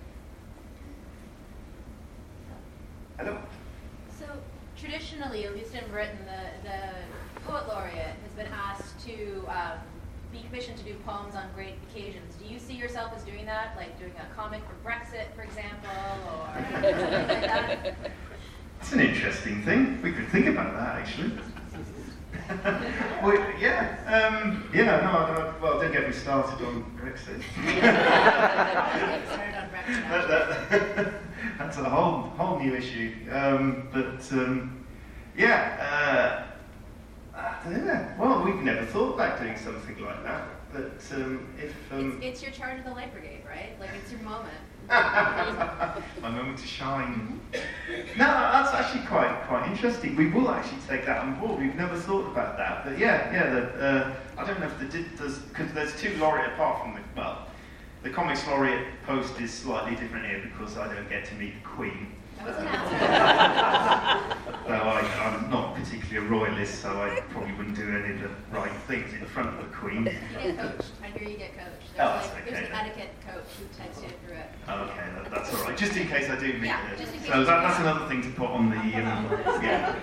Hello. So traditionally, at least in Britain, the, the poet laureate has been asked to um, be commissioned to do poems on great occasions. Do you see yourself as doing that, like doing a comic for Brexit, for example, or something like that? It's an interesting thing. We could think about that, actually. well, yeah, um, yeah, no, no, well, don't get me started on Brexit. Started on Brexit. that, that, that's a whole whole new issue. Um, but um, yeah, uh, yeah, well, we've never thought about doing something like that. But um, if um, it's, it's your charge of the light brigade, right? Like it's your moment. my moment to shine. No, that's actually quite quite interesting. We will actually take that on board. We've never thought about that, but yeah, yeah. The, uh, I don't know if the did does because there's two laureate apart from the well, the comics laureate post is slightly different here because I don't get to meet the Queen. I was gonna ask So I, I'm not particularly a royalist, so I probably wouldn't do any of the right things in front of the Queen. you get coached. I hear you get coached. Oh, There's, that's like, okay there's an then. etiquette coach who takes you through it. Okay, that, that's all right. Just in case I do meet Yeah, her. just in case So you that, do. that's another thing to put on the um,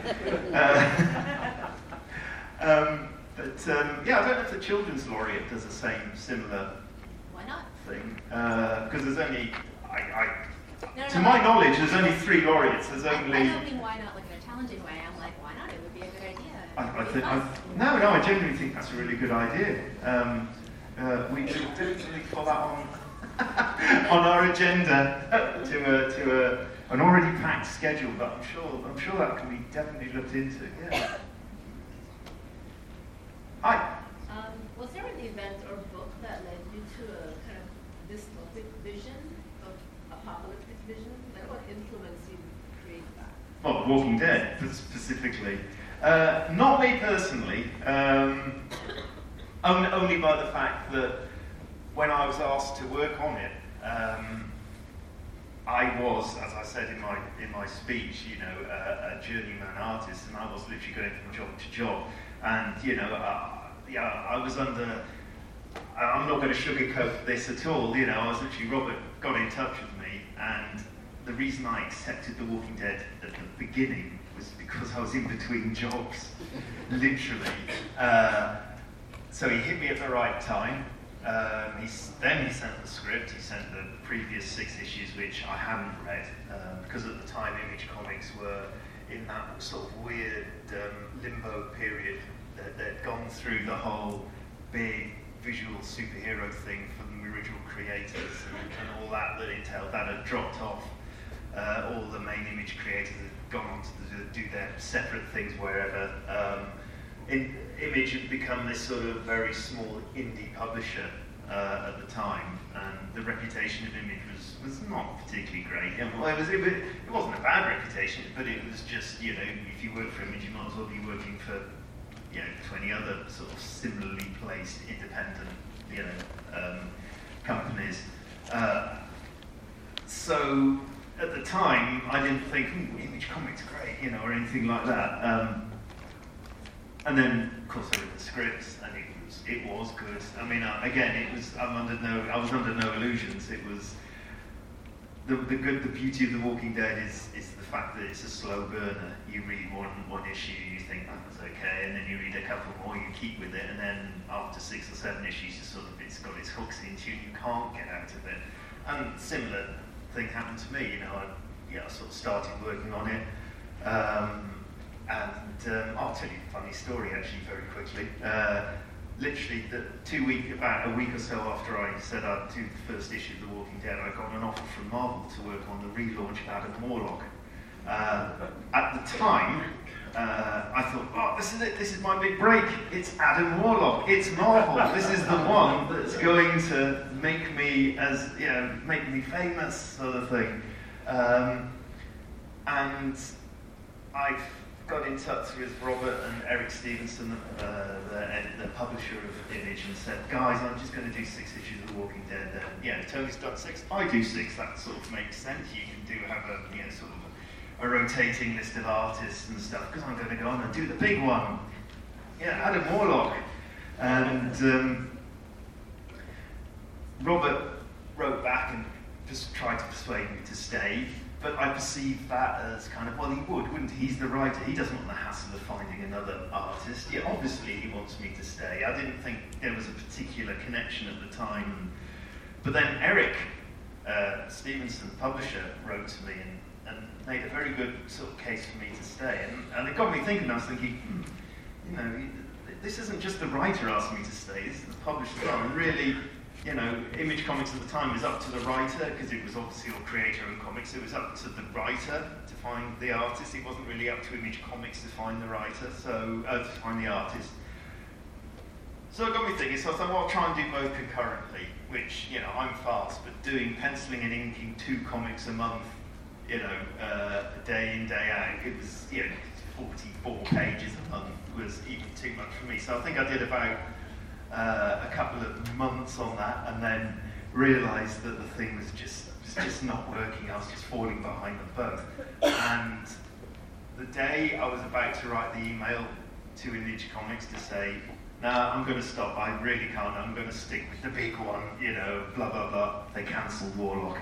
yeah. Uh, um, but um, yeah, I don't know if the children's laureate does the same similar Why not? thing because there's only I, I No, to no, my I- knowledge there's only three laureates. There's I, only I don't mean why not like in a challenging way. I'm like, why not? It would be a good idea. I, It I would be think I, fun. no, no. I genuinely think that's a really good idea. Um, uh, we should definitely put that on on our agenda to a to a an already packed schedule. But I'm sure I'm sure that can be definitely looked into. Yeah. Hi. Um, was there an event or book that led you to a kind of dystopic vision of apocalyptic vision? Like what influenced you to create that? Well, The Walking Dead specifically. Uh, not me personally. Um, only, only by the fact that when I was asked to work on it, um, I was, as I said in my in my speech, you know, a, a journeyman artist, and I was literally going from job to job, and you know, uh, yeah, I was under. I'm not going to sugarcoat this at all. You know, I was literally Robert got in touch with me, and the reason I accepted The Walking Dead at the beginning was because I was in between jobs, literally. Uh, so he hit me at the right time. Um, he's, then he sent the script, he sent the previous six issues, which I hadn't read, um, because at the time Image Comics were in that sort of weird um, limbo period. That they'd gone through the whole big visual superhero thing from the original creators and, and all that that entailed. That had dropped off. Uh, all the main Image creators had gone on to do their separate things wherever. Um, in, Image had become this sort of very small indie publisher uh, at the time, and the reputation of Image was, was not particularly great. And, well, it, was, it, it wasn't a bad reputation, but it was just, you know, if you work for Image, you might as well be working for, you know, twenty other sort of similarly placed independent, you know, um, companies. Uh, so at the time, I didn't think, ooh, Image Comics great, you know, or anything like that. Um, and then, of course, I read the scripts, and it was it was good. I mean, uh, again, it was I'm under no I was under no illusions. It was the the good the beauty of The Walking Dead is is the fact that it's a slow burner. You read one one issue, you think that was okay, and then you read a couple more, you keep with it, and then after six or seven issues, you sort of it's got its hooks into you, and you can't get out of it. And similar thing happened to me. You know, I yeah I sort of started working on it. Um, And um, I'll tell you a funny story actually very quickly. Uh, literally, the two week, about a week or so after I said I'd do the first issue of The Walking Dead, I got an offer from Marvel to work on the relaunch of Adam Warlock. Uh, at the time, uh, I thought, oh, this is it, this is my big break. It's Adam Warlock, it's Marvel. This is the one that's going to make me as, you know, make me famous, sort of thing. Um, and I've got in touch with Robert and Eric Stevenson, uh, the, the publisher of Image, and said, guys, I'm just going to do six issues of The Walking Dead. And yeah, Tony's done six, I do six, that sort of makes sense. You can do have a, you know, sort of a rotating list of artists and stuff, because I'm going to go on and do the big one. Yeah, Adam Warlock. And um, Robert wrote back and just tried to persuade me to stay. But I perceived that as kind of, well, he would, wouldn't he? He's the writer. He doesn't want the hassle of finding another artist. Yeah, obviously he wants me to stay. I didn't think there was a particular connection at the time. But then Eric uh, Stevenson, the publisher, wrote to me and, and made a very good sort of case for me to stay. And, and it got me thinking. I was thinking, hmm, you know, this isn't just the writer asking me to stay, this is the publisher as well. And really, you know, Image Comics at the time was up to the writer, because it was obviously all creator-owned comics. It was up to the writer to find the artist. It wasn't really up to Image Comics to find the writer, so uh, to find the artist. So it got me thinking. So I thought, well, I'll try and do both concurrently. Which, you know, I'm fast, but doing penciling and inking two comics a month, you know, uh, day in, day out, it was, you know, forty-four pages a month was even too much for me. So I think I did about uh, a couple of months on that, and then realised that the thing was just was just not working. I was just falling behind them both. And the day I was about to write the email to Image Comics to say, no, I'm going to stop, I really can't, I'm going to stick with the big one, you know, blah, blah, blah. They cancelled Warlock.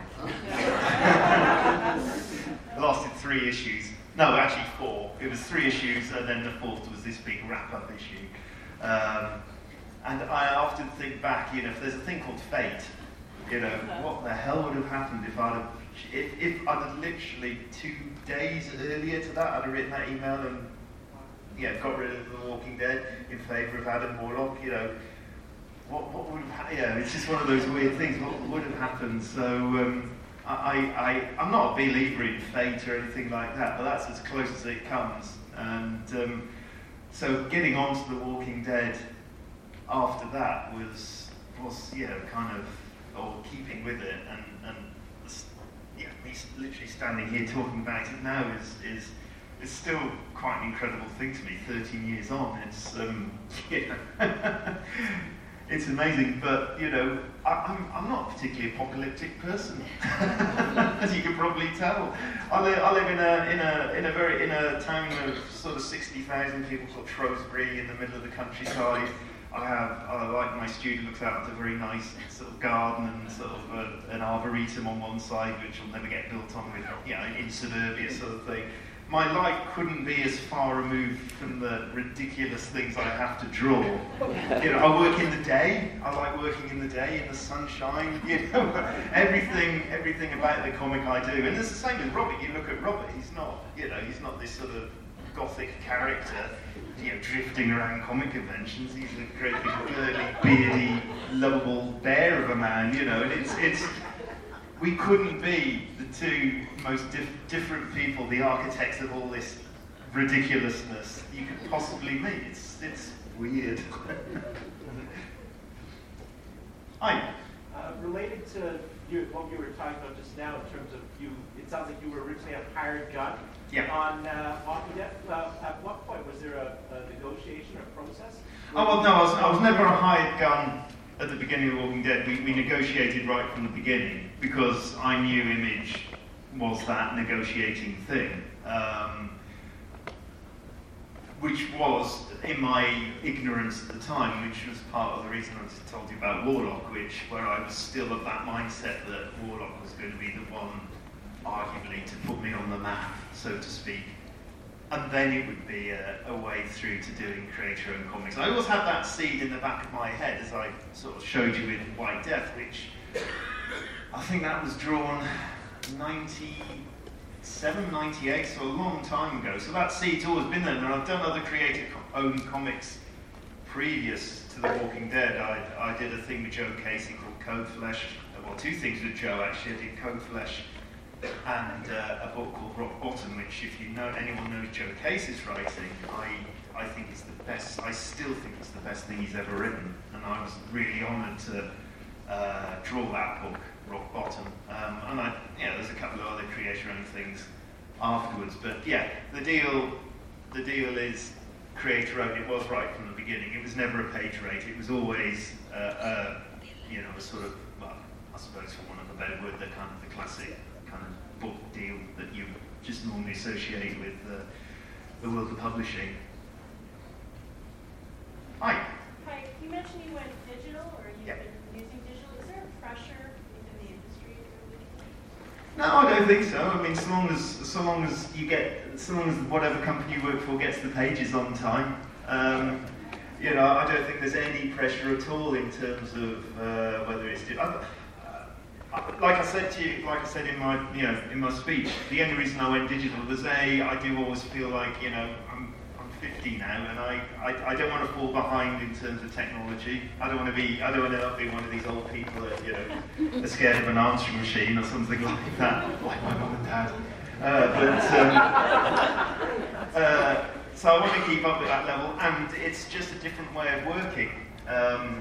It lasted three issues. No, actually four. It was three issues, and then the fourth was this big wrap-up issue. Um, and I often think back, you know, if there's a thing called fate, you know, what the hell would have happened if I'd have, if, if I'd have literally two days earlier to that, I'd have written that email and yeah, got rid of The Walking Dead in favour of Adam Warlock, you know, what, what would have happened? Yeah, it's just one of those weird things, what would have happened? So, um, I, I, I'm not a believer in fate or anything like that, but that's as close as it comes. And um, so getting onto The Walking Dead after that was, was yeah, kind of, or keeping with it, and, and yeah, me literally standing here talking about it now is, is it's still quite an incredible thing to me, thirteen years on. It's, um, yeah, it's amazing, but, you know, I, I'm, I'm not a particularly apocalyptic person, as you can probably tell. I live, I live in a, in a, in a very, in a town of sort of sixty thousand people called Shrewsbury in the middle of the countryside. I have, I like my studio looks out at a very nice sort of garden and sort of a, an arboretum on one side, which will never get built on with, you know, in suburbia sort of thing. My life couldn't be as far removed from the ridiculous things I have to draw. You know, I work in the day. I like working in the day, in the sunshine. You know, everything, everything about the comic I do. And it's the same with Robert. You look at Robert. He's not, you know, he's not this sort of gothic character, you know, drifting around comic conventions. He's a great big burly, beardy, lovable bear of a man. You know, and it's it's. We couldn't be the two most dif different people, the architects of all this ridiculousness you could possibly meet. It's, it's weird. Hi. Uh, related to you, what you were talking about just now in terms of you, it sounds like you were originally a hired gun yeah. on uh, Walking Dead. Uh, at what point? Was there a, a negotiation or process? Oh, well, no, I was, I was never a hired gun at the beginning of Walking Dead. We, we negotiated right from the beginning, because I knew Image was that negotiating thing, um, which was, in my ignorance at the time, which was part of the reason I just told you about Warlock, which, where I was still of that mindset that Warlock was going to be the one, arguably, to put me on the map, so to speak. And then it would be a, a way through to doing creator-owned comics. I always had that seed in the back of my head, as I sort of showed you in White Death, which I think that was drawn ninety-seven, ninety-eight, so a long time ago. So that seed's always been there, and I've done other creator-owned comics previous to The Walking Dead. I, I did a thing with Joe Casey called Code Flesh. Well, two things with Joe, actually. I did Code Flesh and uh, a book called Rock Bottom, which, if you know anyone knows Joe Casey's writing, I I think is the best. I still think it's the best thing he's ever written, and I was really honoured to uh, draw that book, Rock Bottom. Um, and I, yeah, there's a couple of other creator-owned things afterwards, but yeah, the deal the deal is creator-owned. It was right from the beginning. It was never a page rate. It was always uh, uh, you know, a sort of, well, I suppose for want of a better word, the kind of the classic kind of book deal that you just normally associate with uh, the world of publishing. Hi. Hi, you mentioned you went digital, or you've yep. been using digital. Is there a pressure within the industry? No, I don't think so. I mean, so long as so long as you get, so long as whatever company you work for gets the pages on time, um, you know, I don't think there's any pressure at all in terms of uh, whether it's. I, Like I said to you, like I said in my, you know, in my speech, the only reason I went digital was a, I do always feel like, you know, I'm, I'm fifty now, and I, I, I don't want to fall behind in terms of technology. I don't want to be I don't want to be one of these old people that, you know, are scared of an answering machine or something like that, like my mum and dad. Uh, but um, uh, so I want to keep up at that level, and it's just a different way of working. Um,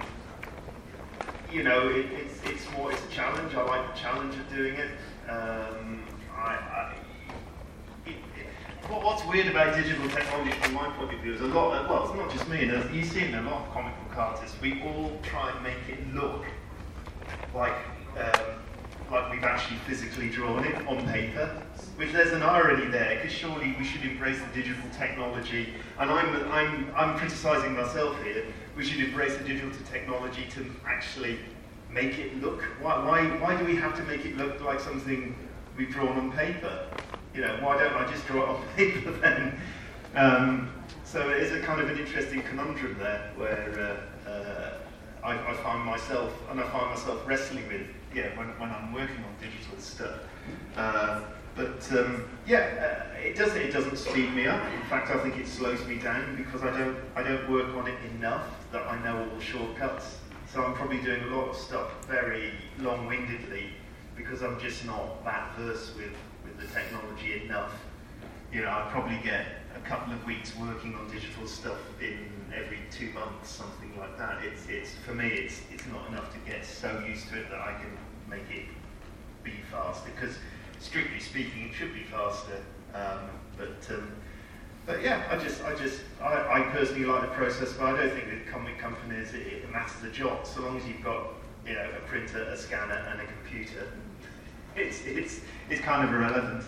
you know, it, it's it's more it's a challenge. I like the challenge of doing it. Um, I, I it, it, what, what's weird about digital technology from my point of view is a lot of, well, it's not just me, and you see it in a lot of comic book artists, we all try and make it look like um, like we've actually physically drawn it on paper, which there's an irony there, because surely we should embrace the digital technology, and I'm, I'm, I'm criticising myself here, we should embrace the digital technology to actually make it look, why, why, why do we have to make it look like something we've drawn on paper? You know, why don't I just draw it on paper then? Um, so it is a kind of an interesting conundrum there, where uh, uh, I, I find myself, and I find myself wrestling with, yeah, when, when I'm working on digital stuff. Uh, but um, yeah, uh, it doesn't it doesn't speed me up. In fact, I think it slows me down because I don't I don't work on it enough that I know all the shortcuts. So I'm probably doing a lot of stuff very long-windedly because I'm just not that versed with, with the technology enough. You know, I probably get a couple of weeks working on digital stuff in every two months, something like that. It's it's for me, it's it's not enough to get so used to it that I can make it be faster. Because strictly speaking, it should be faster. Um, but um, but yeah, I just I just I, I personally like the process, but I don't think that comic companies it, it matters a jot so long as you've got, you know, a printer, a scanner, and a computer. It's it's it's kind of irrelevant.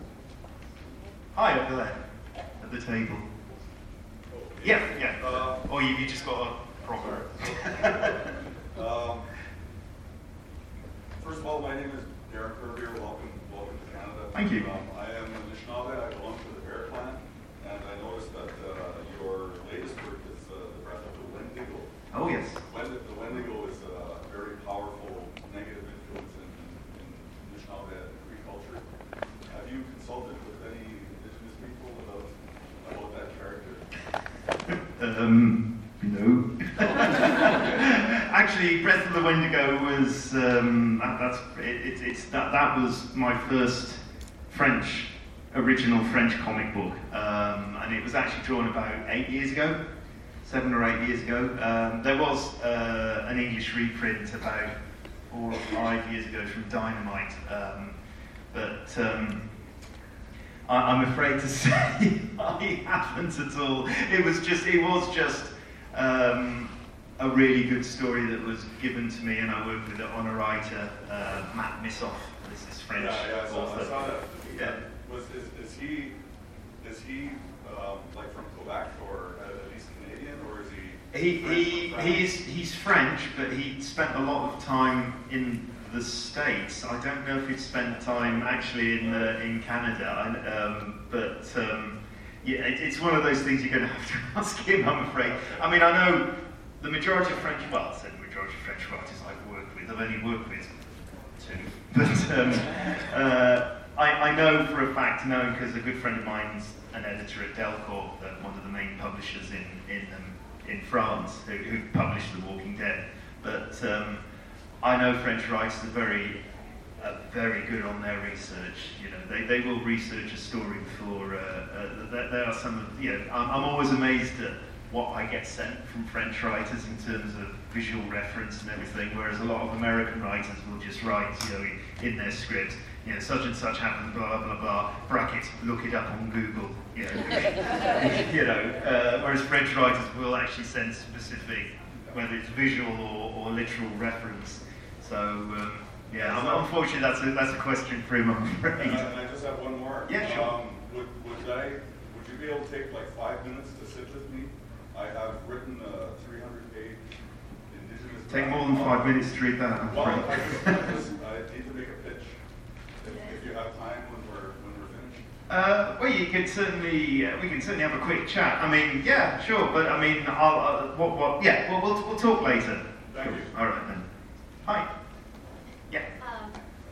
Hi, over there at the table. Yeah, yeah. Uh, or you you just got a problem. um, first of all, my name is Darren Kerbier. Welcome, welcome to Canada. Thank you. Um, I am a Anishinaabe. I belong to the Bear Clan, and I noticed that uh, your latest work is uh, the breath of the Wendigo. Oh yes. Wend- the Wendigo is a very powerful negative influence in, in Anishinaabe and Cree culture. Have you consulted with any Indigenous people about about that character? Um, no. Actually, Breath of the Wendigo was um, that, that's it, it, it's that that was my first French original French comic book, um, and it was actually drawn about eight years ago, seven or eight years ago. Um, there was uh, an English reprint about four or five years ago from Dynamite, um, but. Um, I'm afraid to say I haven't at all. It was just, it was just um, a really good story that was given to me, and I worked with it on a writer, uh, Matt Missoff. This is French Yeah, yeah, I saw, author. I saw that. Yeah. Was is, is he is he um, like from Quebec or at least Canadian, or is he? He French he or French? he's he's French, but he spent a lot of time in the States. I don't know if he'd spent time actually in uh, in Canada, um, but um, yeah, it, it's one of those things you're going to have to ask him, I'm afraid. I mean, I know the majority of French, well, I said the majority of French writers I've worked with, I've only worked with two, but um, uh, I, I know for a fact, knowing because a good friend of mine's an editor at Delcourt, uh, one of the main publishers in in um, in France, who, who published The Walking Dead, but. Um, I know French writers are very, uh, very good on their research. You know, they, they will research a story before. Uh, uh, there, there are some. Of, you know, I'm, I'm always amazed at what I get sent from French writers in terms of visual reference and everything. Whereas a lot of American writers will just write, you know, in, in their script, you know, such and such happened, blah blah blah. Brackets, look it up on Google. You know, you know. Uh, whereas French writers will actually send specific, whether it's visual or, or literal reference. So, um, yeah, um, unfortunately, that's a, that's a question for him, I'm afraid. And I, and I just have one more. Yeah, sure. Um, would, would, I, would you be able to take like five minutes to sit with me? I have written a three hundred page Indigenous... Take more than five minutes to read that, I'm Well, afraid. I, just, I, just, I need to make a pitch. If, if you have time when we're, when we're finished. Uh, well, you can certainly, uh, we can certainly have a quick chat. I mean, yeah, sure, but I mean, I'll, uh, what, what, yeah, well, we'll, we'll talk later. Thank Sure. you. All right, then. Hi. Yeah. Um,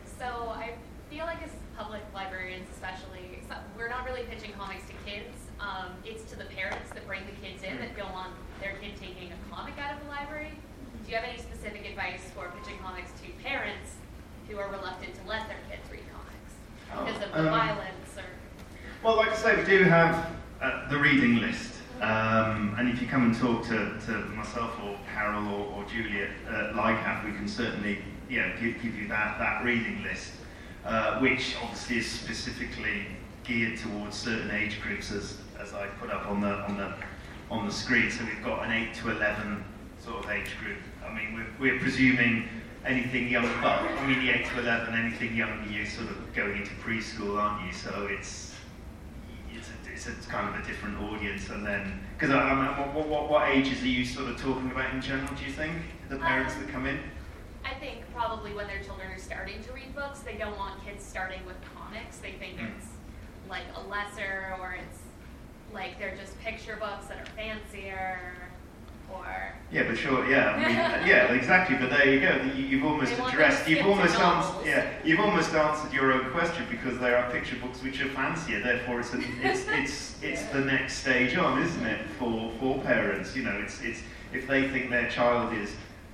so I feel like as public librarians especially, so we're not really pitching comics to kids. Um, it's to the parents that bring the kids in that don't want their kid taking a comic out of the library? Do you have any specific advice for pitching comics to parents who are reluctant to let their kids read comics because of the Um, violence or? Well, like I say, we do have uh, the reading list. Um, and if you come and talk to, to myself or Carol or, or Juliet uh, Lightcap, we can certainly you know, give, give you that, that reading list, uh, which obviously is specifically geared towards certain age groups, as, as I put up on the, on, the, on the screen. So we've got an eight to eleven sort of age group. I mean, we're, we're presuming anything young, well, I mean, the eight to eleven, anything younger, you're sort of going into preschool, aren't you? So it's It's, a, it's kind of a different audience, and then because I, I mean, what, what what ages are you sort of talking about in general? Do you think the parents Um, that come in? I think probably when their children are starting to read books, they don't want kids starting with comics. They think Mm. it's like a lesser, or it's like they're just picture books that are fancier, or Yeah, but sure, yeah, I mean, yeah, exactly. But there you go. You, you've almost They want addressed. them You've skipped almost to answered. novels. Yeah, you've almost answered your own question, because there are picture books which are fancier. Therefore, it's a, it's it's it's the next stage on, isn't it, for for parents? You know, it's it's if they think their child is.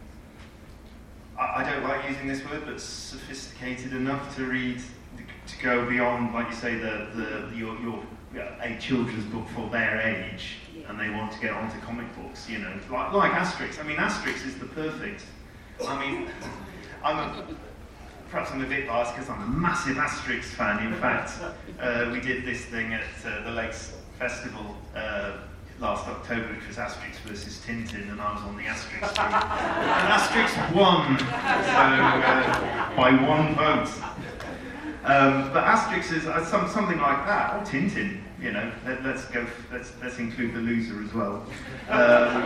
I, I don't like using this word, but sophisticated enough to read, to go beyond, like you say, the the your your a children's book for their age. And they want to get onto comic books, you know, like, like Asterix. I mean, Asterix is the perfect. I mean, I'm a, perhaps I'm a bit biased because I'm a massive Asterix fan. In fact, uh, we did this thing at uh, the Lakes Festival uh, last October, which was Asterix versus Tintin, and I was on the Asterix team. And Asterix won, so uh, by one vote. Um, but Asterix is uh, some, something like that, or Tintin. You know, let, let's go. Let's let's include the loser as well. Um,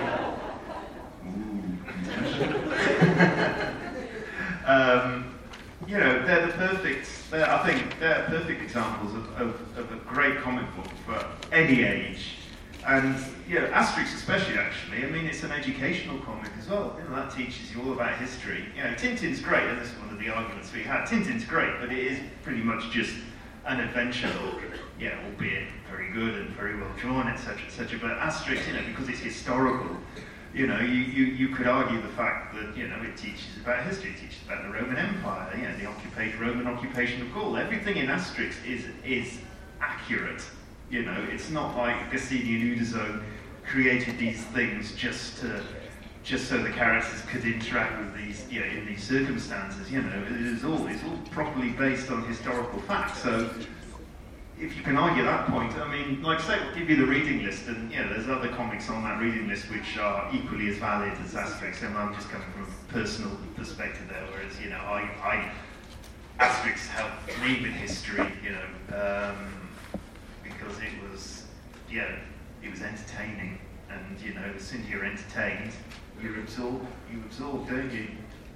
um, you know, they're the perfect. They're, I think they're perfect examples of, of, of a great comic book for any age. And you know, Asterix especially. Actually, I mean, it's an educational comic as well. You know, that teaches you all about history. You know, Tintin's great, and this is one of the arguments we had. Tintin's great, but it is pretty much just an adventure book. Yeah, albeit very good and very well drawn, et cetera, et cetera. But Asterix, you know, because it's historical, you know, you, you, you could argue the fact that, you know, it teaches about history, it teaches about the Roman Empire, you know, the occupation, Roman occupation of Gaul. Everything in Asterix is is accurate. You know, it's not like Goscinny and Uderzo created these things just to, just so the characters could interact with these, you know, in these circumstances. You know, it is all it's all properly based on historical facts. So, if you can argue that point, I mean, like I say, we'll give you the reading list, and you know, there's other comics on that reading list which are equally as valid as Asterix, and I'm just coming from a personal perspective there, whereas, you know, I, I Asterix helped me with history, you know, um, because it was, yeah, it was entertaining, and, you know, as soon as you're entertained, you absorb, you absorb, don't you?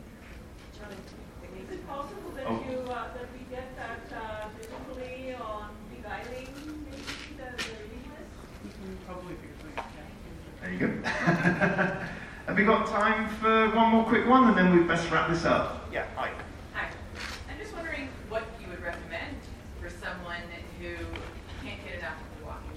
Is it possible that Oh. you uh, that we get that uh, digitally on Beguiling, maybe the, the reading list? Probably because There you go. Have we got time for one more quick one, and then we best wrap this up? Yeah, hi. Hi. I'm just wondering what you would recommend for someone who can't get enough of The Walking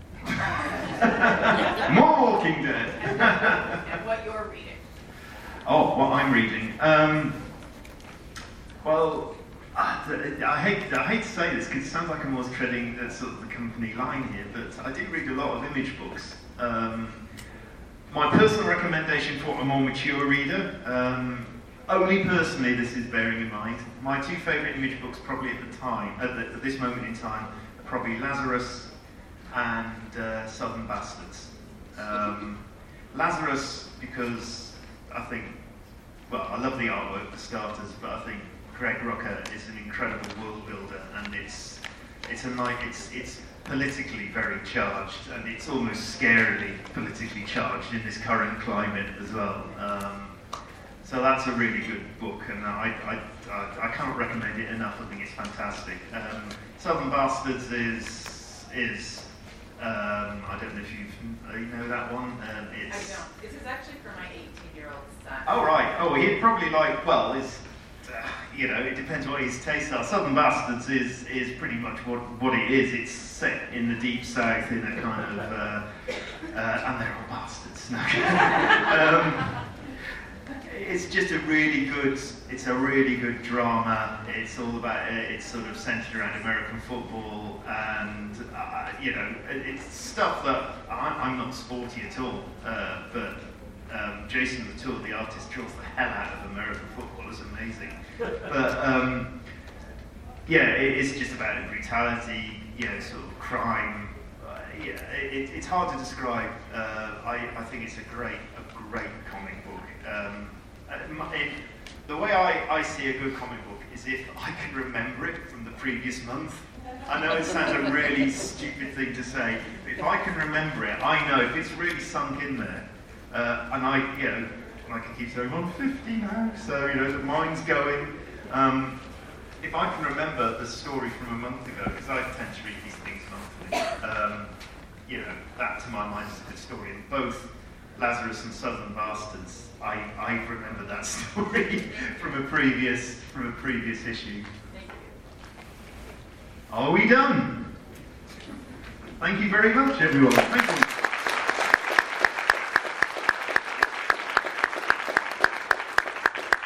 Dead. More Walking Dead. And what you're reading. Oh, what I'm reading. Um, well, I, I hate I hate to say this because it sounds like I'm always treading the sort of the company line here, but I do read a lot of image books. Um, my personal recommendation for a more mature reader, um, only personally, this is bearing in mind, my two favourite image books probably at the time, at, the, at this moment in time, are probably Lazarus and uh, Southern Bastards. Um, Lazarus because I think, well, I love the artwork for starters, but I think Greg Rucka is an incredible world builder, and it's it's a nice, it's it's politically very charged, and it's almost scarily politically charged in this current climate as well. Um, so that's a really good book, and I I, I I can't recommend it enough. I think it's fantastic. Um, Southern Bastards is is um, I don't know if you've, you know that one. Um, it's, I don't. This is actually for my eighteen-year-old son. Oh right. Oh, he'd probably like. Well, it's uh, you know, it depends what his tastes are. Southern Bastards is is pretty much what, what it is. It's set in the deep south in a kind of, uh, uh, and they're all bastards. No. um, it's just a really good, it's a really good drama. It's all about, it's sort of centered around American football, and uh, you know, it's stuff that I'm, I'm not sporty at all, uh, but um, Jason Latour, the artist, draws the hell out of American football. It's amazing. But um, yeah, it, it's just about brutality, you know, sort of crime. Uh, yeah, it, it's hard to describe. Uh, I, I think it's a great, a great comic book. Um, it, the way I, I see a good comic book is if I can remember it from the previous month. I know it sounds a really stupid thing to say, but if I can remember it, I know if it's really sunk in there, uh, and I, you know, and I can keep saying, I'm fifty now, so, you know, the mind's going. Um, if I can remember the story from a month ago, because I tend to read these things monthly, um, you know, that to my mind is a good story. And both Lazarus and Southern Bastards, I, I remember that story from a previous from a previous issue. Are we done? Thank you very much, everyone. Thank you.